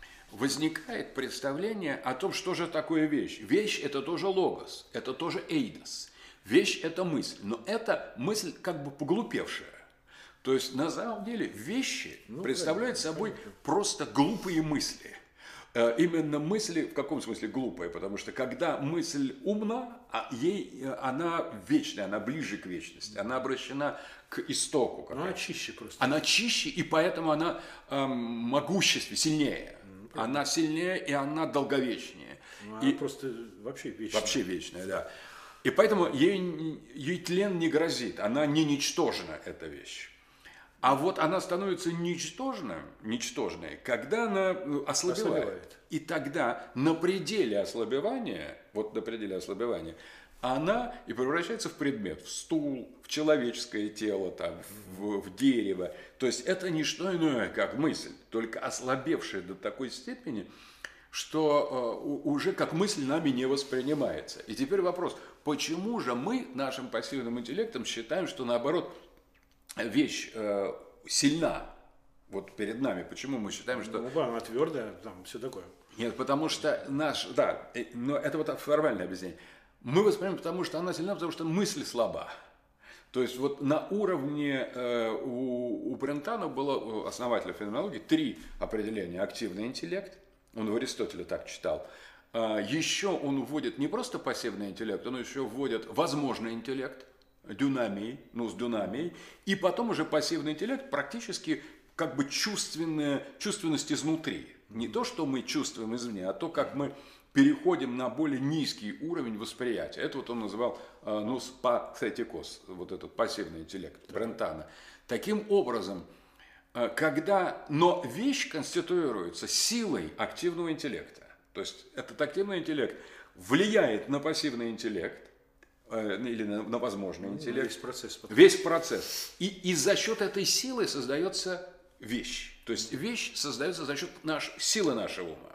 возникает представление о том, что же такое вещь. Вещь – это тоже логос, это тоже эйдос. Вещь – это мысль, но это мысль как бы поглупевшая. То есть, на самом деле, вещи ну, представляют правильно, собой правильно. Просто глупые мысли. Именно мысли, в каком смысле глупые? Потому что когда мысль умна, ей, она вечная, она ближе к вечности, она обращена к истоку. Она чище просто. Она чище, и поэтому она эм, могущественнее, сильнее. Mm, она сильнее, и она долговечнее. Ну, и она просто вообще вечная. Вообще вечная, да. И поэтому ей, ей тлен не грозит, она не ничтожна, эта вещь. А вот она становится ничтожной, ничтожной, когда она ослабевает. ослабевает. И тогда на пределе ослабевания, вот на пределе ослабевания, она и превращается в предмет, в стул, в человеческое тело, там, в, в дерево. То есть это не что иное, как мысль, только ослабевшая до такой степени, что э, уже как мысль нами не воспринимается. И теперь вопрос, почему же мы нашим пассивным интеллектом считаем, что наоборот вещь э, сильна вот перед нами? Почему мы считаем, что... Ну, она твердая, там все такое. Нет, потому что наш... Да, но это вот формальное объяснение. Мы воспринимаем, потому что она сильна, потому что мысль слаба. То есть вот на уровне э, у, у Брентано было, у основателя феноменологии, три определения. Активный интеллект, он в Аристотеле так читал. А, еще он вводит не просто пассивный интеллект, он еще вводит возможный интеллект, дюнамий, ну с дюнамией, и потом уже пассивный интеллект практически как бы чувственная, чувственность изнутри. Не то, что мы чувствуем извне, а то, как мы переходим на более низкий уровень восприятия. Это вот он называл ну, спатетикос, вот этот пассивный интеллект Брентано. Таким образом, когда, но вещь конституируется силой активного интеллекта. То есть этот активный интеллект влияет на пассивный интеллект, или на, на возможный интеллект. Весь процесс. Потом. Весь процесс. И, и за счет этой силы создается вещь. То есть вещь создается за счет наш, силы нашего ума.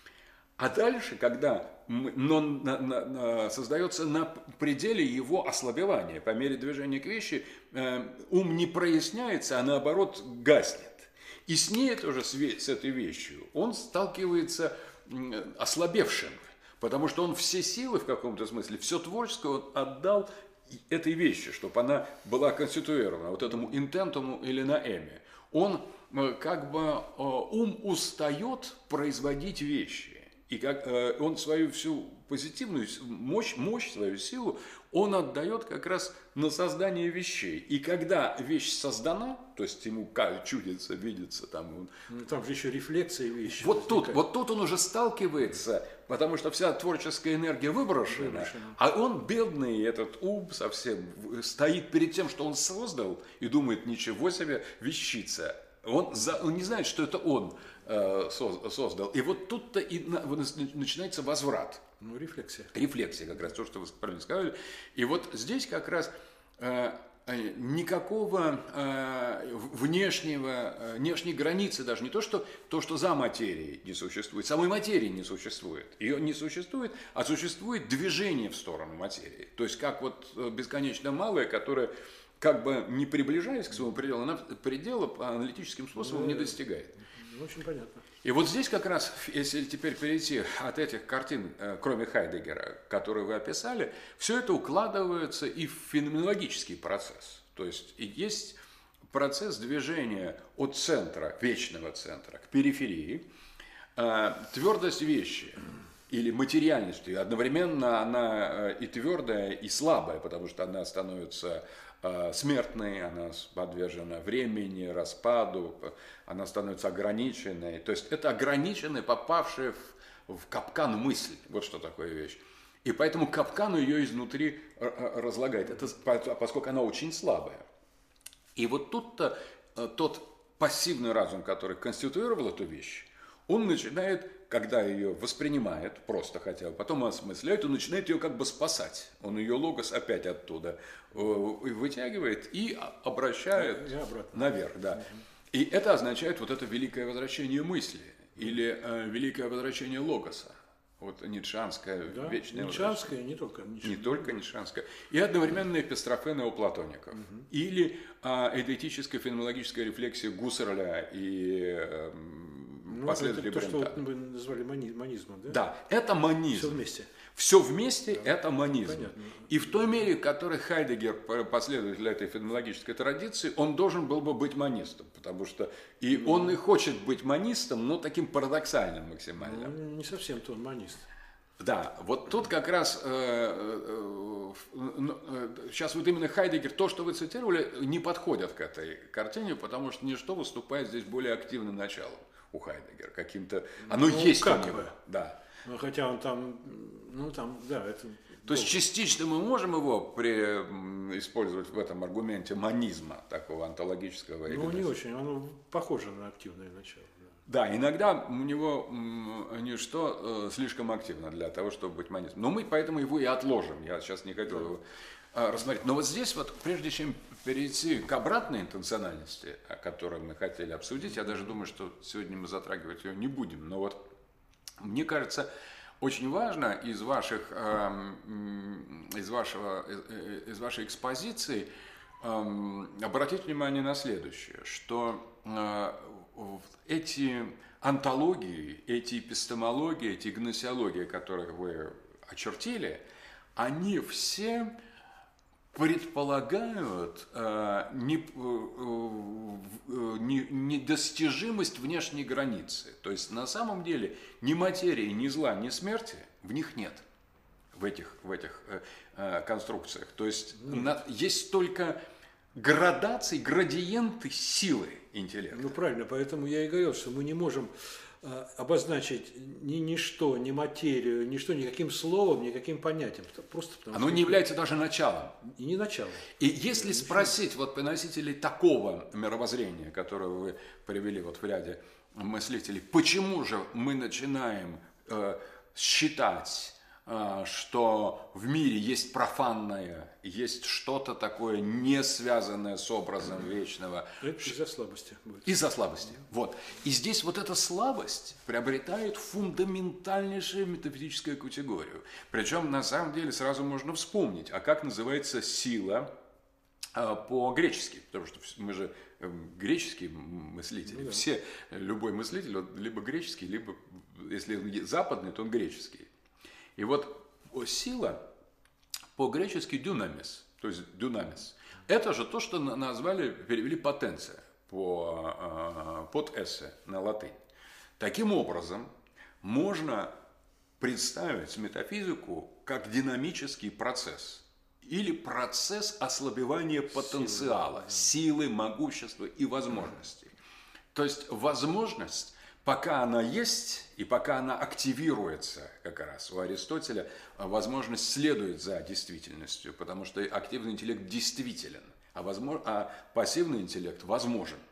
А дальше, когда мы, но на, на, на, создается на пределе его ослабевания, по мере движения к вещи, э, ум не проясняется, а наоборот гаснет. И с ней тоже, с, с этой вещью, он сталкивается э, ослабевшим. Потому что он все силы в каком-то смысле, все творческое он отдал этой вещи, чтобы она была конституирована, вот этому интентуму или наэме. Он как бы, ум устает производить вещи. И как он свою всю позитивную мощь, мощь, свою силу, он отдает как раз на создание вещей. И когда вещь создана, то есть ему чудится, видится, там, он, ну, там же еще рефлексия вещи. Вот тут, вот тут он уже сталкивается, потому что вся творческая энергия выброшена, выброшена, а он, бедный, этот ум совсем, стоит перед тем, что он создал, и думает, ничего себе, вещица. Он, за, он не знает, что это он э, создал. И вот тут-то и на, начинается возврат. Ну, рефлексия. Рефлексия, как раз то, что вы правильно сказали. И вот здесь как раз э, никакого э, внешнего, э, внешней границы даже, не то что, то, что за материей не существует, самой материи не существует, ее не существует, а существует движение в сторону материи, то есть как вот бесконечно малое, которое как бы не приближаясь к своему пределу, она предела по аналитическим способам не достигает. Очень понятно. И вот здесь как раз, если теперь перейти от этих картин, кроме Хайдеггера, которые вы описали, все это укладывается и в феноменологический процесс. То есть и есть процесс движения от центра, вечного центра, к периферии, твердость вещи или материальность, одновременно она и твердая, и слабая, потому что она становится смертной, она подвержена времени, распаду, она становится ограниченной. То есть это ограниченная, попавшая в, в капкан мысль. Вот что такое вещь. И поэтому капкан ее изнутри разлагает, это, поскольку она очень слабая. И вот тут-то тот пассивный разум, который конституировал эту вещь, он начинает, когда ее воспринимает, просто хотя бы, потом осмысляет, он начинает ее как бы спасать. Он ее логос опять оттуда вытягивает и обращает и наверх. Да. И это означает вот это великое возвращение мысли или э, великое возвращение логоса. Вот ницшеанское да, вечное ницшеанское, не только ницшеанское. Не только ницшеанское. И одновременно эпистрофены у платоников. Угу. Или э, эдетическая феноменологическая рефлексия Гуссерля и э, ну, последователей это то, Брента. что вы назвали манизмом, да? Да, это манизм. Все вместе. Все вместе да. Это манизм. Понятно. И в той мере, в которой Хайдеггер, последователь этой феноменологической традиции, он должен был бы быть манистом. Потому что и ну, он и хочет быть манистом, но таким парадоксальным максимально. Ну, не совсем то он манист. Да, вот тут как раз э, э, э, сейчас вот именно Хайдеггер, то, что вы цитировали, не подходят к этой картине, потому что ничто выступает здесь более активным началом у Хайдеггера. Каким-то... Оно ну, есть как у него. бы. Да. Ну, хотя он там, ну там, да, это... То есть частично мы можем его при, использовать в этом аргументе манизма, такого онтологического. Ну, не очень, оно похоже на активное начало. Да, иногда у него ничто слишком активно для того, чтобы быть манистом. Но мы поэтому его и отложим. Я сейчас не хотел его рассмотреть. Но вот здесь вот, прежде чем перейти к обратной интенциональности, о которой мы хотели обсудить, я даже думаю, что сегодня мы затрагивать ее не будем. Но вот мне кажется, очень важно из ваших, из вашего, из вашей экспозиции обратить внимание на следующее, что эти онтологии, эти эпистемологии, эти гносеологии, которые вы очертили, они все предполагают э, не, э, не, недостижимость внешней границы. То есть на самом деле ни материи, ни зла, ни смерти в них нет, в этих, в этих э, конструкциях. То есть на, есть только градации, градиенты силы интеллекта. Ну правильно, поэтому я и говорил, что мы не можем э, обозначить ни ничто, ни материю, ничто никаким словом, никаким понятием. Просто потому, Оно что не является даже началом. И не началом. И если Ничего. спросить вот носителей такого мировоззрения, которое вы привели вот в ряде мыслителей, почему же мы начинаем э, считать, что в мире есть профанное, есть что-то такое, не связанное с образом вечного. Это из-за слабости будет. Из-за слабости. Вот. И здесь вот эта слабость приобретает фундаментальнейшую метафизическую категорию. Причем, на самом деле, сразу можно вспомнить, а как называется сила по-гречески. Потому что мы же греческие мыслители. Ну, да. Все, любой мыслитель, он либо греческий, либо, если он западный, то он греческий. И вот сила по-гречески дюнамис, то есть дюнамис, это же то, что назвали, перевели потенция по, под эссе на латынь. Таким образом, можно представить метафизику как динамический процесс или процесс ослабевания потенциала, силы, силы могущества и возможностей. То есть возможность, пока она есть и пока она активируется, как раз у Аристотеля, возможность следует за действительностью, потому что активный интеллект действителен, а, возможно, а пассивный интеллект возможен.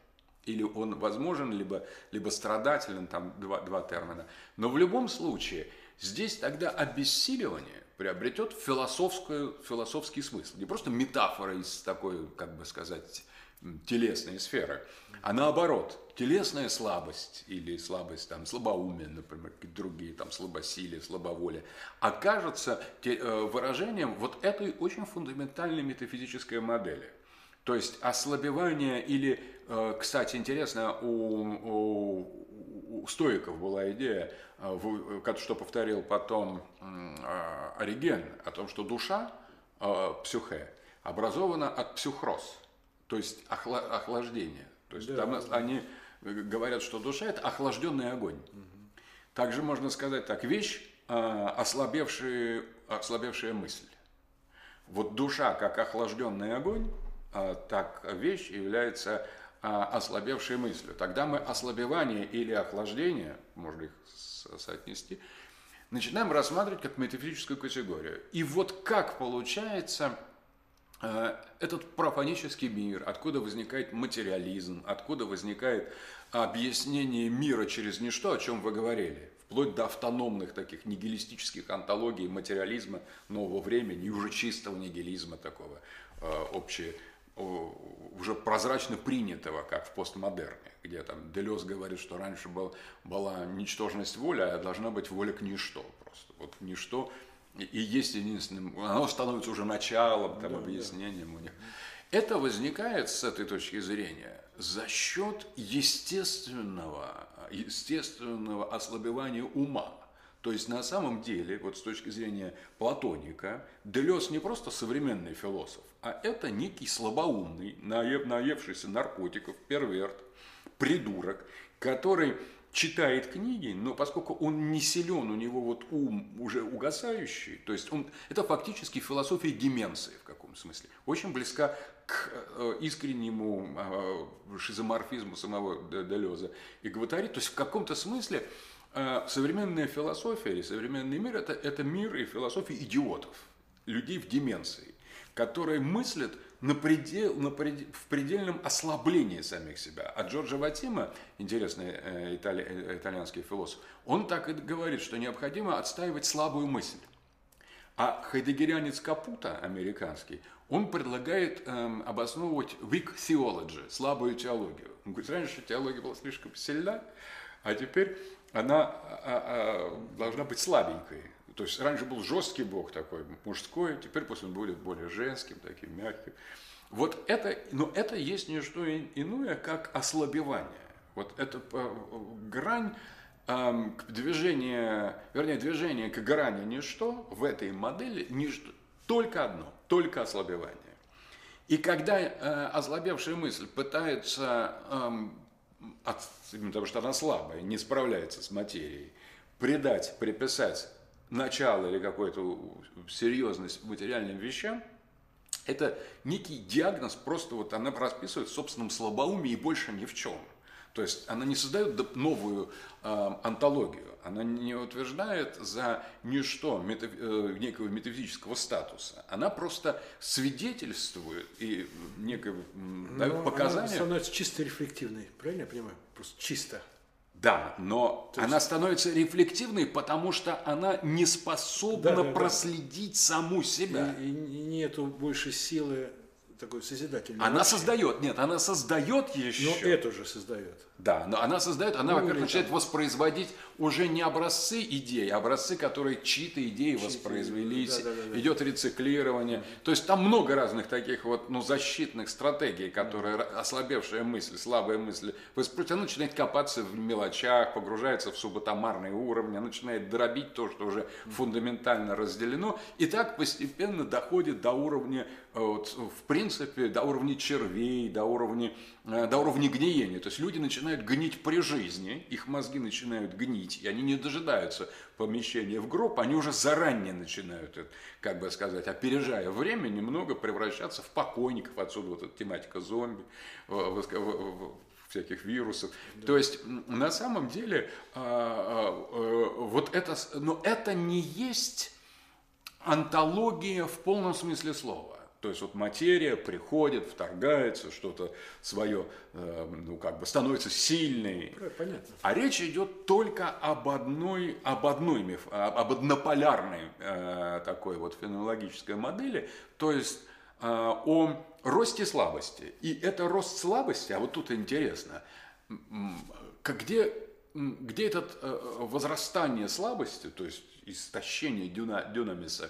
или он возможен, либо, либо страдателен, там два, два термина. Но в любом случае, здесь тогда обессиливание приобретет философскую, философский смысл. Не просто метафора из такой, как бы сказать, телесной сферы, а наоборот, телесная слабость или слабость, там, слабоумие, например, какие-то другие, там, слабосилие, слабоволие, окажется выражением вот этой очень фундаментальной метафизической модели. То есть ослабевание или, кстати, интересно, у, у, у стоиков была идея, что повторил потом Ориген, о том, что душа, псюхе, образована от псюхрос, то есть охлаждение. То есть да, там да. Они говорят, что душа – это охлажденный огонь. Угу. Также можно сказать так, вещь, ослабевшая, ослабевшая мысль. Вот душа, как охлажденный огонь, так вещь является ослабевшей мыслью. Тогда мы ослабевание или охлаждение, можно их соотнести, начинаем рассматривать как метафизическую категорию. И вот как получается этот профанический мир, откуда возникает материализм, откуда возникает объяснение мира через ничто, о чем вы говорили, вплоть до автономных таких нигилистических антологий материализма нового времени и уже чистого нигилизма такого общего, уже прозрачно принятого, как в постмодерне, где там Делез говорит, что раньше был, была ничтожность воли, а должна быть воля к ничто просто. Вот ничто и есть единственным, оно становится уже началом, там, да, объяснением да. у них. Это возникает с этой точки зрения за счет естественного, естественного ослабевания ума. То есть на самом деле, вот с точки зрения платоника, Делез не просто современный философ, а это некий слабоумный, наев, наевшийся наркотиков, перверт, придурок, который читает книги, но поскольку он не силен, у него вот ум уже угасающий, то есть он, это фактически философия деменции в каком смысле, очень близка к искреннему шизоморфизму самого Делеза и Гваттари, то есть в каком-то смысле современная философия или современный мир это, это мир и философия идиотов, людей в деменции, которые мыслят на предел, на предел, в предельном ослаблении самих себя. А Джорджо Ватима, интересный э, итали, э, итальянский философ, он так и говорит, что необходимо отстаивать слабую мысль. А хайдеггерианец Капуто, американский, он предлагает э, обосновывать weak theology, слабую теологию. Он говорит, раньше теология была слишком сильна, а теперь она а, а, должна быть слабенькой. То есть раньше был жесткий Бог такой, мужской, теперь пусть он будет более женским, таким мягким. Вот это, но это есть не что иное, как ослабевание. Вот это грань э, к движению, вернее, движение к грани ничто в этой модели ничто, только одно, только ослабевание. И когда э, ослабевшая мысль пытается, э, от, потому что она слабая, не справляется с материей, придать, приписать начало или какую-то серьезность материальным вещам, это некий диагноз, просто вот она расписывает в собственном слабоумии и больше ни в чем. То есть она не создает новую э, антологию, она не утверждает за ничто метаф, э, некого метафизического статуса, она просто свидетельствует и некое дает показания. Она становится чисто рефлективной, правильно я понимаю? Просто чисто. Да, но есть... она становится рефлективной, потому что она не способна да, да, проследить да. саму себя. И, и нету больше силы такой созидательной. Она вообще. создает, нет, она создает еще. Но это же создает. Да, но она создает, она, ну, во-первых, начинает там. воспроизводить уже не образцы идей, а образцы, которые чьи-то идеи чьи-то, воспроизвелись, да, да, да, да. идет рециклирование. Да. То есть там много разных таких вот, ну, защитных стратегий, которые да. ослабевшая мысль, слабая мысль, она начинает копаться в мелочах, погружается в субатомарные уровни, начинает дробить то, что уже фундаментально разделено, и так постепенно доходит до уровня, вот, в принципе, до уровня червей, до уровня, до уровня гниения. То есть люди начинают гнить при жизни, их мозги начинают гнить, и они не дожидаются помещения в гроб, они уже заранее начинают, как бы сказать, опережая время, немного превращаться в покойников, отсюда вот эта тематика зомби, всяких вирусов. Да. То есть на самом деле вот это, но это не есть антология в полном смысле слова. То есть вот материя приходит, вторгается, что-то свое, э, ну как бы становится сильной. Понятно. А речь идет только об одной, об одной миф, об однополярной э, такой вот феноменологической модели, то есть э, о росте слабости. И это рост слабости, а вот тут интересно, где, где это возрастание слабости, то есть истощение дюна, дюнамиса,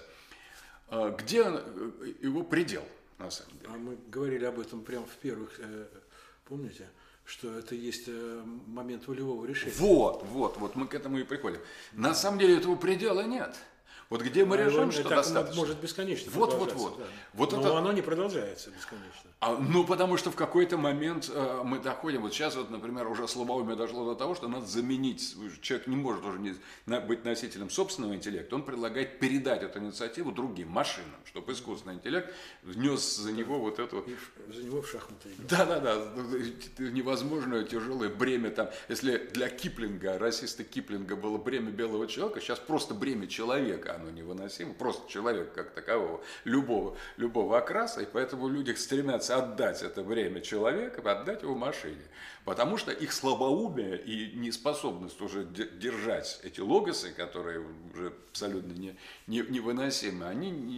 где его предел, на самом деле? А мы говорили об этом прямо в первых, помните, что это есть момент волевого решения. Вот, вот, вот мы к этому и приходим. На самом деле этого предела нет. Вот где мы а решим, что так достаточно. Может бесконечно вот, вот, вот. Да. вот Но это... оно не продолжается бесконечно. А, ну, потому что в какой-то момент э, мы доходим, вот сейчас, вот, например, уже слабоумие дошло до того, что надо заменить, человек не может уже не, на, быть носителем собственного интеллекта, он предлагает передать эту инициативу другим машинам, чтобы искусственный интеллект внес за него вот эту... И за него в шахматы. Да-да-да, невозможное тяжелое бремя там, если для Киплинга, расиста Киплинга было бремя белого человека, сейчас просто бремя человека, оно невыносимо, просто человек как такового, любого, любого окраса, и поэтому люди стремятся отдать это время человека, отдать его машине. Потому что их слабоумие и неспособность уже держать эти логосы, которые уже абсолютно не, не, невыносимы, они не,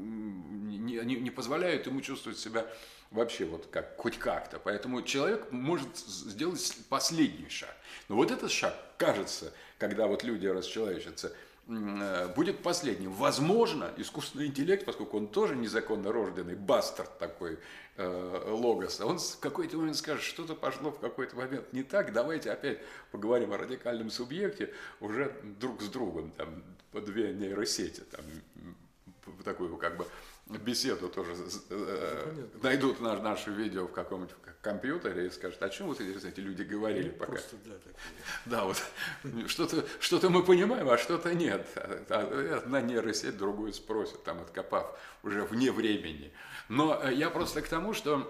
не, не, не позволяют ему чувствовать себя вообще вот как, хоть как-то. Поэтому человек может сделать последний шаг. Но вот этот шаг, кажется, когда вот люди расчеловечатся, будет последним. Возможно, искусственный интеллект, поскольку он тоже незаконно рожденный бастард такой э, логоса, он в какой-то момент скажет, что-то пошло в какой-то момент не так, давайте опять поговорим о радикальном субъекте уже друг с другом, там, по две нейросети, там, такую как бы беседу тоже э, найдут наш, наше видео в каком-нибудь компьютере и скажут, о чем вот эти люди говорили ну, пока. Просто, да, да, вот что-то, что-то мы понимаем, а что-то нет. Одна нейросеть другую спросит, там откопав уже вне времени. Но я просто к тому, что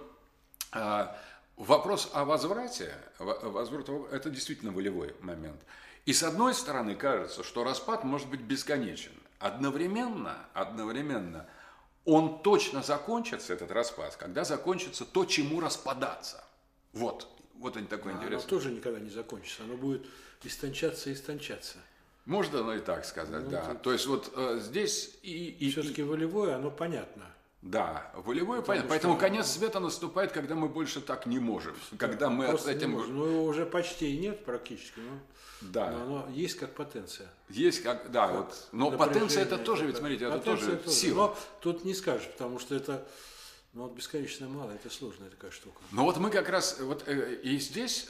а, вопрос о возврате, возврат, это действительно волевой момент. И с одной стороны кажется, что распад может быть бесконечен. Одновременно, одновременно он точно закончится, этот распад, когда закончится то, чему распадаться. Вот, вот он такой а интересный. Оно тоже никогда не закончится, оно будет истончаться и истончаться. Можно оно и так сказать, ну, да. Это... То есть вот э, здесь и... и все-таки и... волевое, оно понятно. Да, волевое понятно. Поэтому что... конец света наступает, когда мы больше так не можем. Да, когда мы от этим... Ну, его уже почти и нет практически, но... Да. Но оно есть как потенция. Есть как, да, как вот. Но потенция это тоже, ведь смотрите, это тоже, тоже сила. Но тут не скажешь, потому что это, ну, вот бесконечно мало, это сложная такая штука. Но вот мы как раз, вот и здесь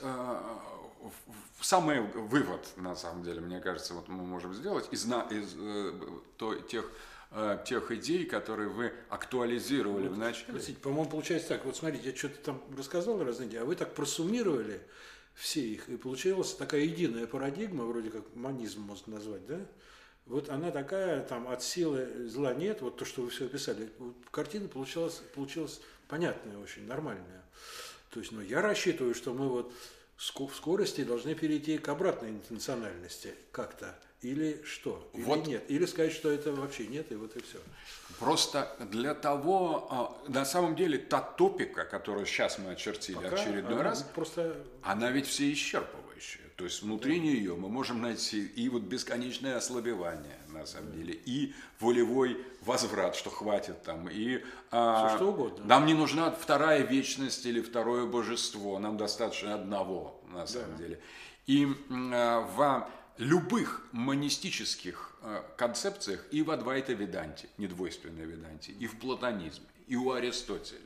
самый вывод, на самом деле, мне кажется, вот мы можем сделать из, из то, тех, тех идей, которые вы актуализировали вот, в начале. Простите, по-моему, получается так, вот смотрите, я что-то там рассказал разные идеи, а вы так просуммировали все их, и получилась такая единая парадигма, вроде как монизм можно назвать, да? Вот она такая, там, от силы зла нет, вот то, что вы все описали, вот, картина получилась, получилась понятная очень, нормальная. То есть, ну, я рассчитываю, что мы вот в скорости должны перейти к обратной интенциональности как-то, или что, или вот. Нет, или сказать, что это вообще нет, и вот и все. Просто для того, на самом деле, та топика, которую сейчас мы очертили пока очередной она раз, просто... она ведь все исчерпывающая. То есть внутри да. нее мы можем найти и вот бесконечное ослабевание, на самом да. деле, и волевой возврат, что хватит там, и все, а, что угодно. Нам не нужна вторая вечность или второе божество, нам достаточно одного, на самом да. деле. И а, в любых монистических а, концепциях, и в Адвайта-веданте, недвойственной веданте, и в платонизме, и у Аристотеля,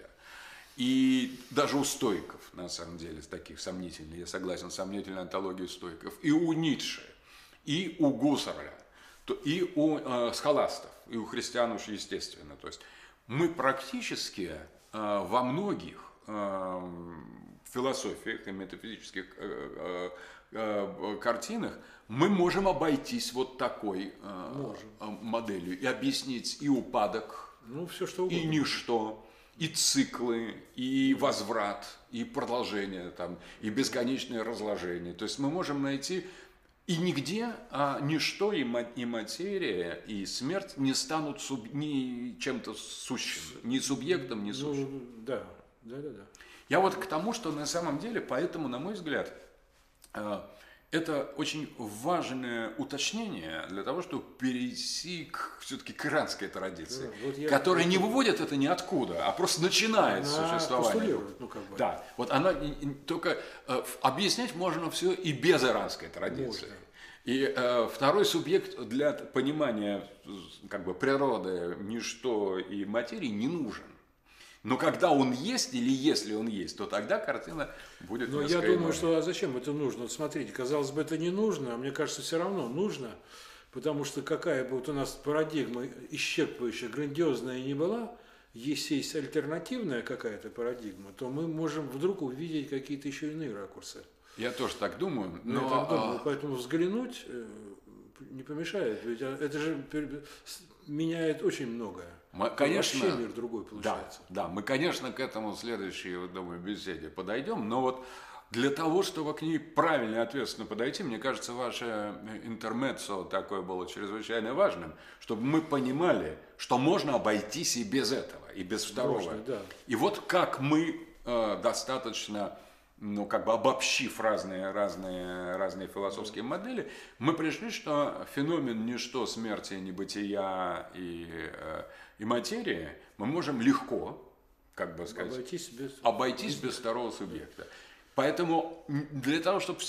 и даже у стоиков, на самом деле, таких сомнительных, я согласен, сомнительной антологии стоиков, и у Ницше, и у Гуссерля, и у э, схоластов, и у христиан уж естественно. То есть мы практически э, во многих э, философиях и метафизических э, э, э, картинах мы можем обойтись вот такой э, моделью и объяснить и упадок, ну, все, что угодно. И ничто, и циклы, и возврат, и продолжение, там, и бесконечное разложение. То есть мы можем найти И нигде а, ничто и, ма- и материя, и смерть не станут суб- ни чем-то сущим, ни субъектом, ни сущим. Ну, да, да, да, да. Я вот к тому, что на самом деле, поэтому, на мой взгляд, э, это очень важное уточнение для того, чтобы перейти к, все-таки к иранской традиции, Да, вот я- которая не выводит это ниоткуда, а просто начинает Она существование. постулирует, ну, как бы. Да, вот она и- и только э, в- объяснять можно все и без иранской традиции. Можно. И э, второй субъект для понимания как бы природы, ничто и материи не нужен. Но когда он есть, или если он есть, то тогда картина будет Но я несколько думаю, иной. что а зачем это нужно? Вот смотрите, казалось бы, это не нужно, а мне кажется, все равно нужно, потому что какая бы вот у нас парадигма исчерпывающая, грандиозная не была, если есть альтернативная какая-то парадигма, то мы можем вдруг увидеть какие-то еще иные ракурсы. Я тоже так думаю, Ну, но я так думаю, а, поэтому взглянуть э, не помешает, ведь это же пер- с- меняет очень многое. мы, конечно, Вообще мир другой да, получается. да, мы, конечно, к этому в следующей, вот, думаю, беседе подойдем, но вот для того, чтобы к ней правильно и ответственно подойти, мне кажется, ваше интермеццо такое было чрезвычайно важным, чтобы мы понимали, что можно обойтись и без этого, и без второго. Можно, да. И вот как мы э, достаточно, ну, как бы обобщив разные, разные, разные философские модели, мы пришли, что феномен ничто, смерти, небытия и, э, и материи мы можем легко, как бы сказать, Обойтись без... обойтись без второго субъекта. Поэтому для того, чтобы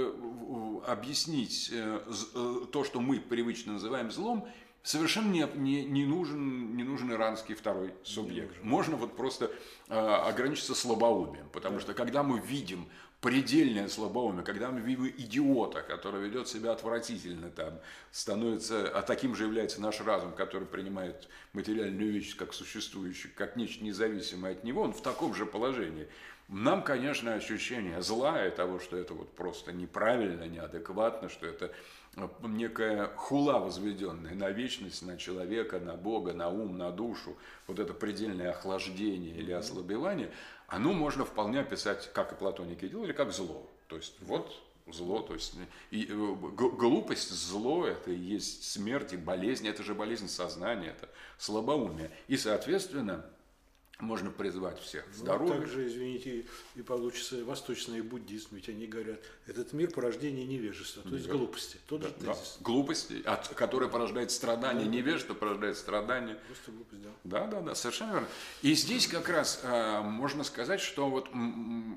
э, объяснить э, з- э, то, что мы привычно называем злом, совершенно не, не, не, нужен, не нужен иранский второй субъект. Можно вот просто э, ограничиться слабоумием, потому что когда мы видим предельное слабоумие, когда мы видим идиота, который ведет себя отвратительно, там, становится, а таким же является наш разум, который принимает материальную вещь как существующую, как нечто независимое от него, он в таком же положении. Нам, конечно, ощущение зла и того, что это вот просто неправильно, неадекватно, что это некая хула, возведенная на вечность, на человека, на Бога, на ум, на душу, вот это предельное охлаждение или ослабевание, оно можно вполне описать, как и платоники делали, как зло. То есть вот зло, то есть и, э, г- глупость, зло, это и есть смерть и болезнь, это же болезнь сознания, это слабоумие. И, соответственно, можно призвать всех к Ну, здоровью. также, извините, и получится восточный буддизм, ведь они говорят, этот мир порождение невежества, то есть Невежество. глупости. Тот же Да, тезис. глупость, от, которая порождает страдания, невежество порождает страдания. Просто глупость, да. Да, да, да, совершенно верно. И здесь как раз э, можно сказать, что вот м,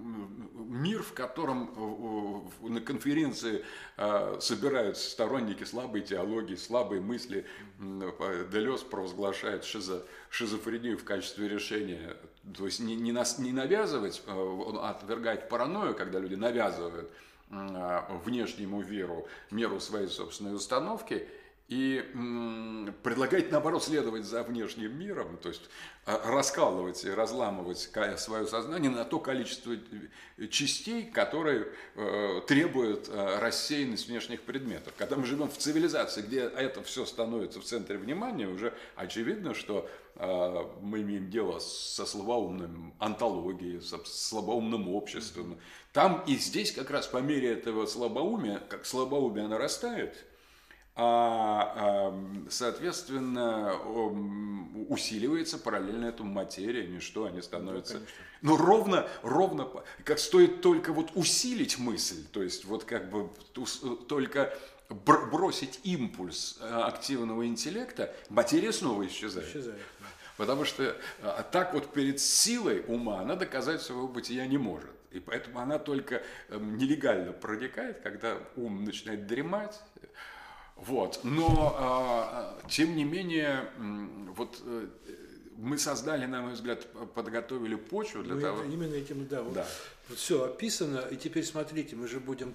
м, мир, в котором э, э, на конференции э, собираются сторонники слабой теологии, слабой мысли, м, э, Делез провозглашает шизо, шизофрению в качестве решения. То есть не, не, нас, не навязывать, э, он отвергает паранойю, когда люди навязывают э, внешнему миру меру своей собственной установки, и м, предлагает, наоборот, следовать за внешним миром, то есть а, раскалывать и разламывать ка- свое сознание на то количество частей, которые э, требуют э, рассеянность внешних предметов. Когда мы живем в цивилизации, где это все становится в центре внимания, уже очевидно, что э, мы имеем дело со слабоумным онтологией, со слабоумным обществом. Там и здесь как раз по мере этого слабоумия, как слабоумие нарастает, а, соответственно, усиливается параллельно этому материя, ничто, они становятся... Да, Но ровно, ровно, как стоит только вот усилить мысль, то есть вот как бы только бросить импульс активного интеллекта, материя снова исчезает. Исчезает. Потому что а, так вот перед силой ума она доказать своего бытия не может. И поэтому она только э, нелегально проникает, когда ум начинает дремать. Вот. Но, а, тем не менее, м, вот э, мы создали, на мой взгляд, подготовили почву для Ну, того... это, именно этим, да. Вот, Да. вот все описано, и теперь смотрите, мы же будем,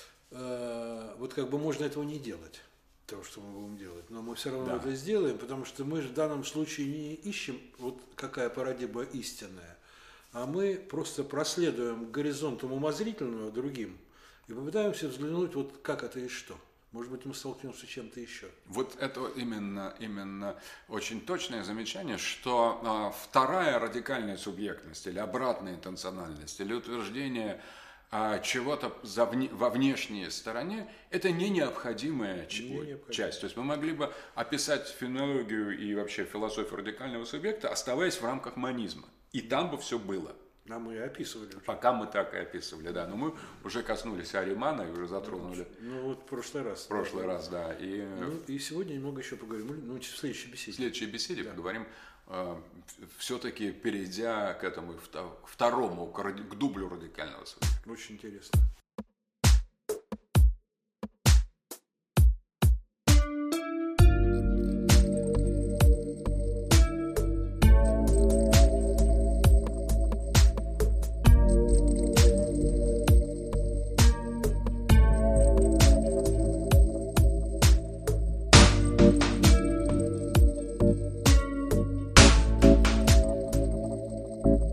э, вот как бы можно этого не делать, того, что мы будем делать, но мы все равно Да. это сделаем, потому что мы же в данном случае не ищем, вот какая парадигма истинная, а мы просто проследуем к горизонтам умозрительного другим и попытаемся взглянуть, вот как это и что. Может быть, мы столкнемся с чем-то еще. Вот это именно, именно очень точное замечание, что а, вторая радикальная субъектность или обратная интенциональность, или утверждение а чего-то за вне, во внешней стороне, это не необходимая ч- Не необходимо. часть. То есть мы могли бы описать феноменологию и вообще философию радикального субъекта, оставаясь в рамках монизма. И там бы все было. А мы описывали уже. Пока мы так и описывали, да. Но мы уже коснулись Аримана и уже затронули Ну вот в прошлый раз. в прошлый раз, да. И Ну, и сегодня немного еще поговорим. Ну, в следующей в беседе. следующей беседе поговорим, э, все-таки перейдя к этому вто- к второму, к, ради- к дублю радикального субъекта. Очень интересно. Thank you.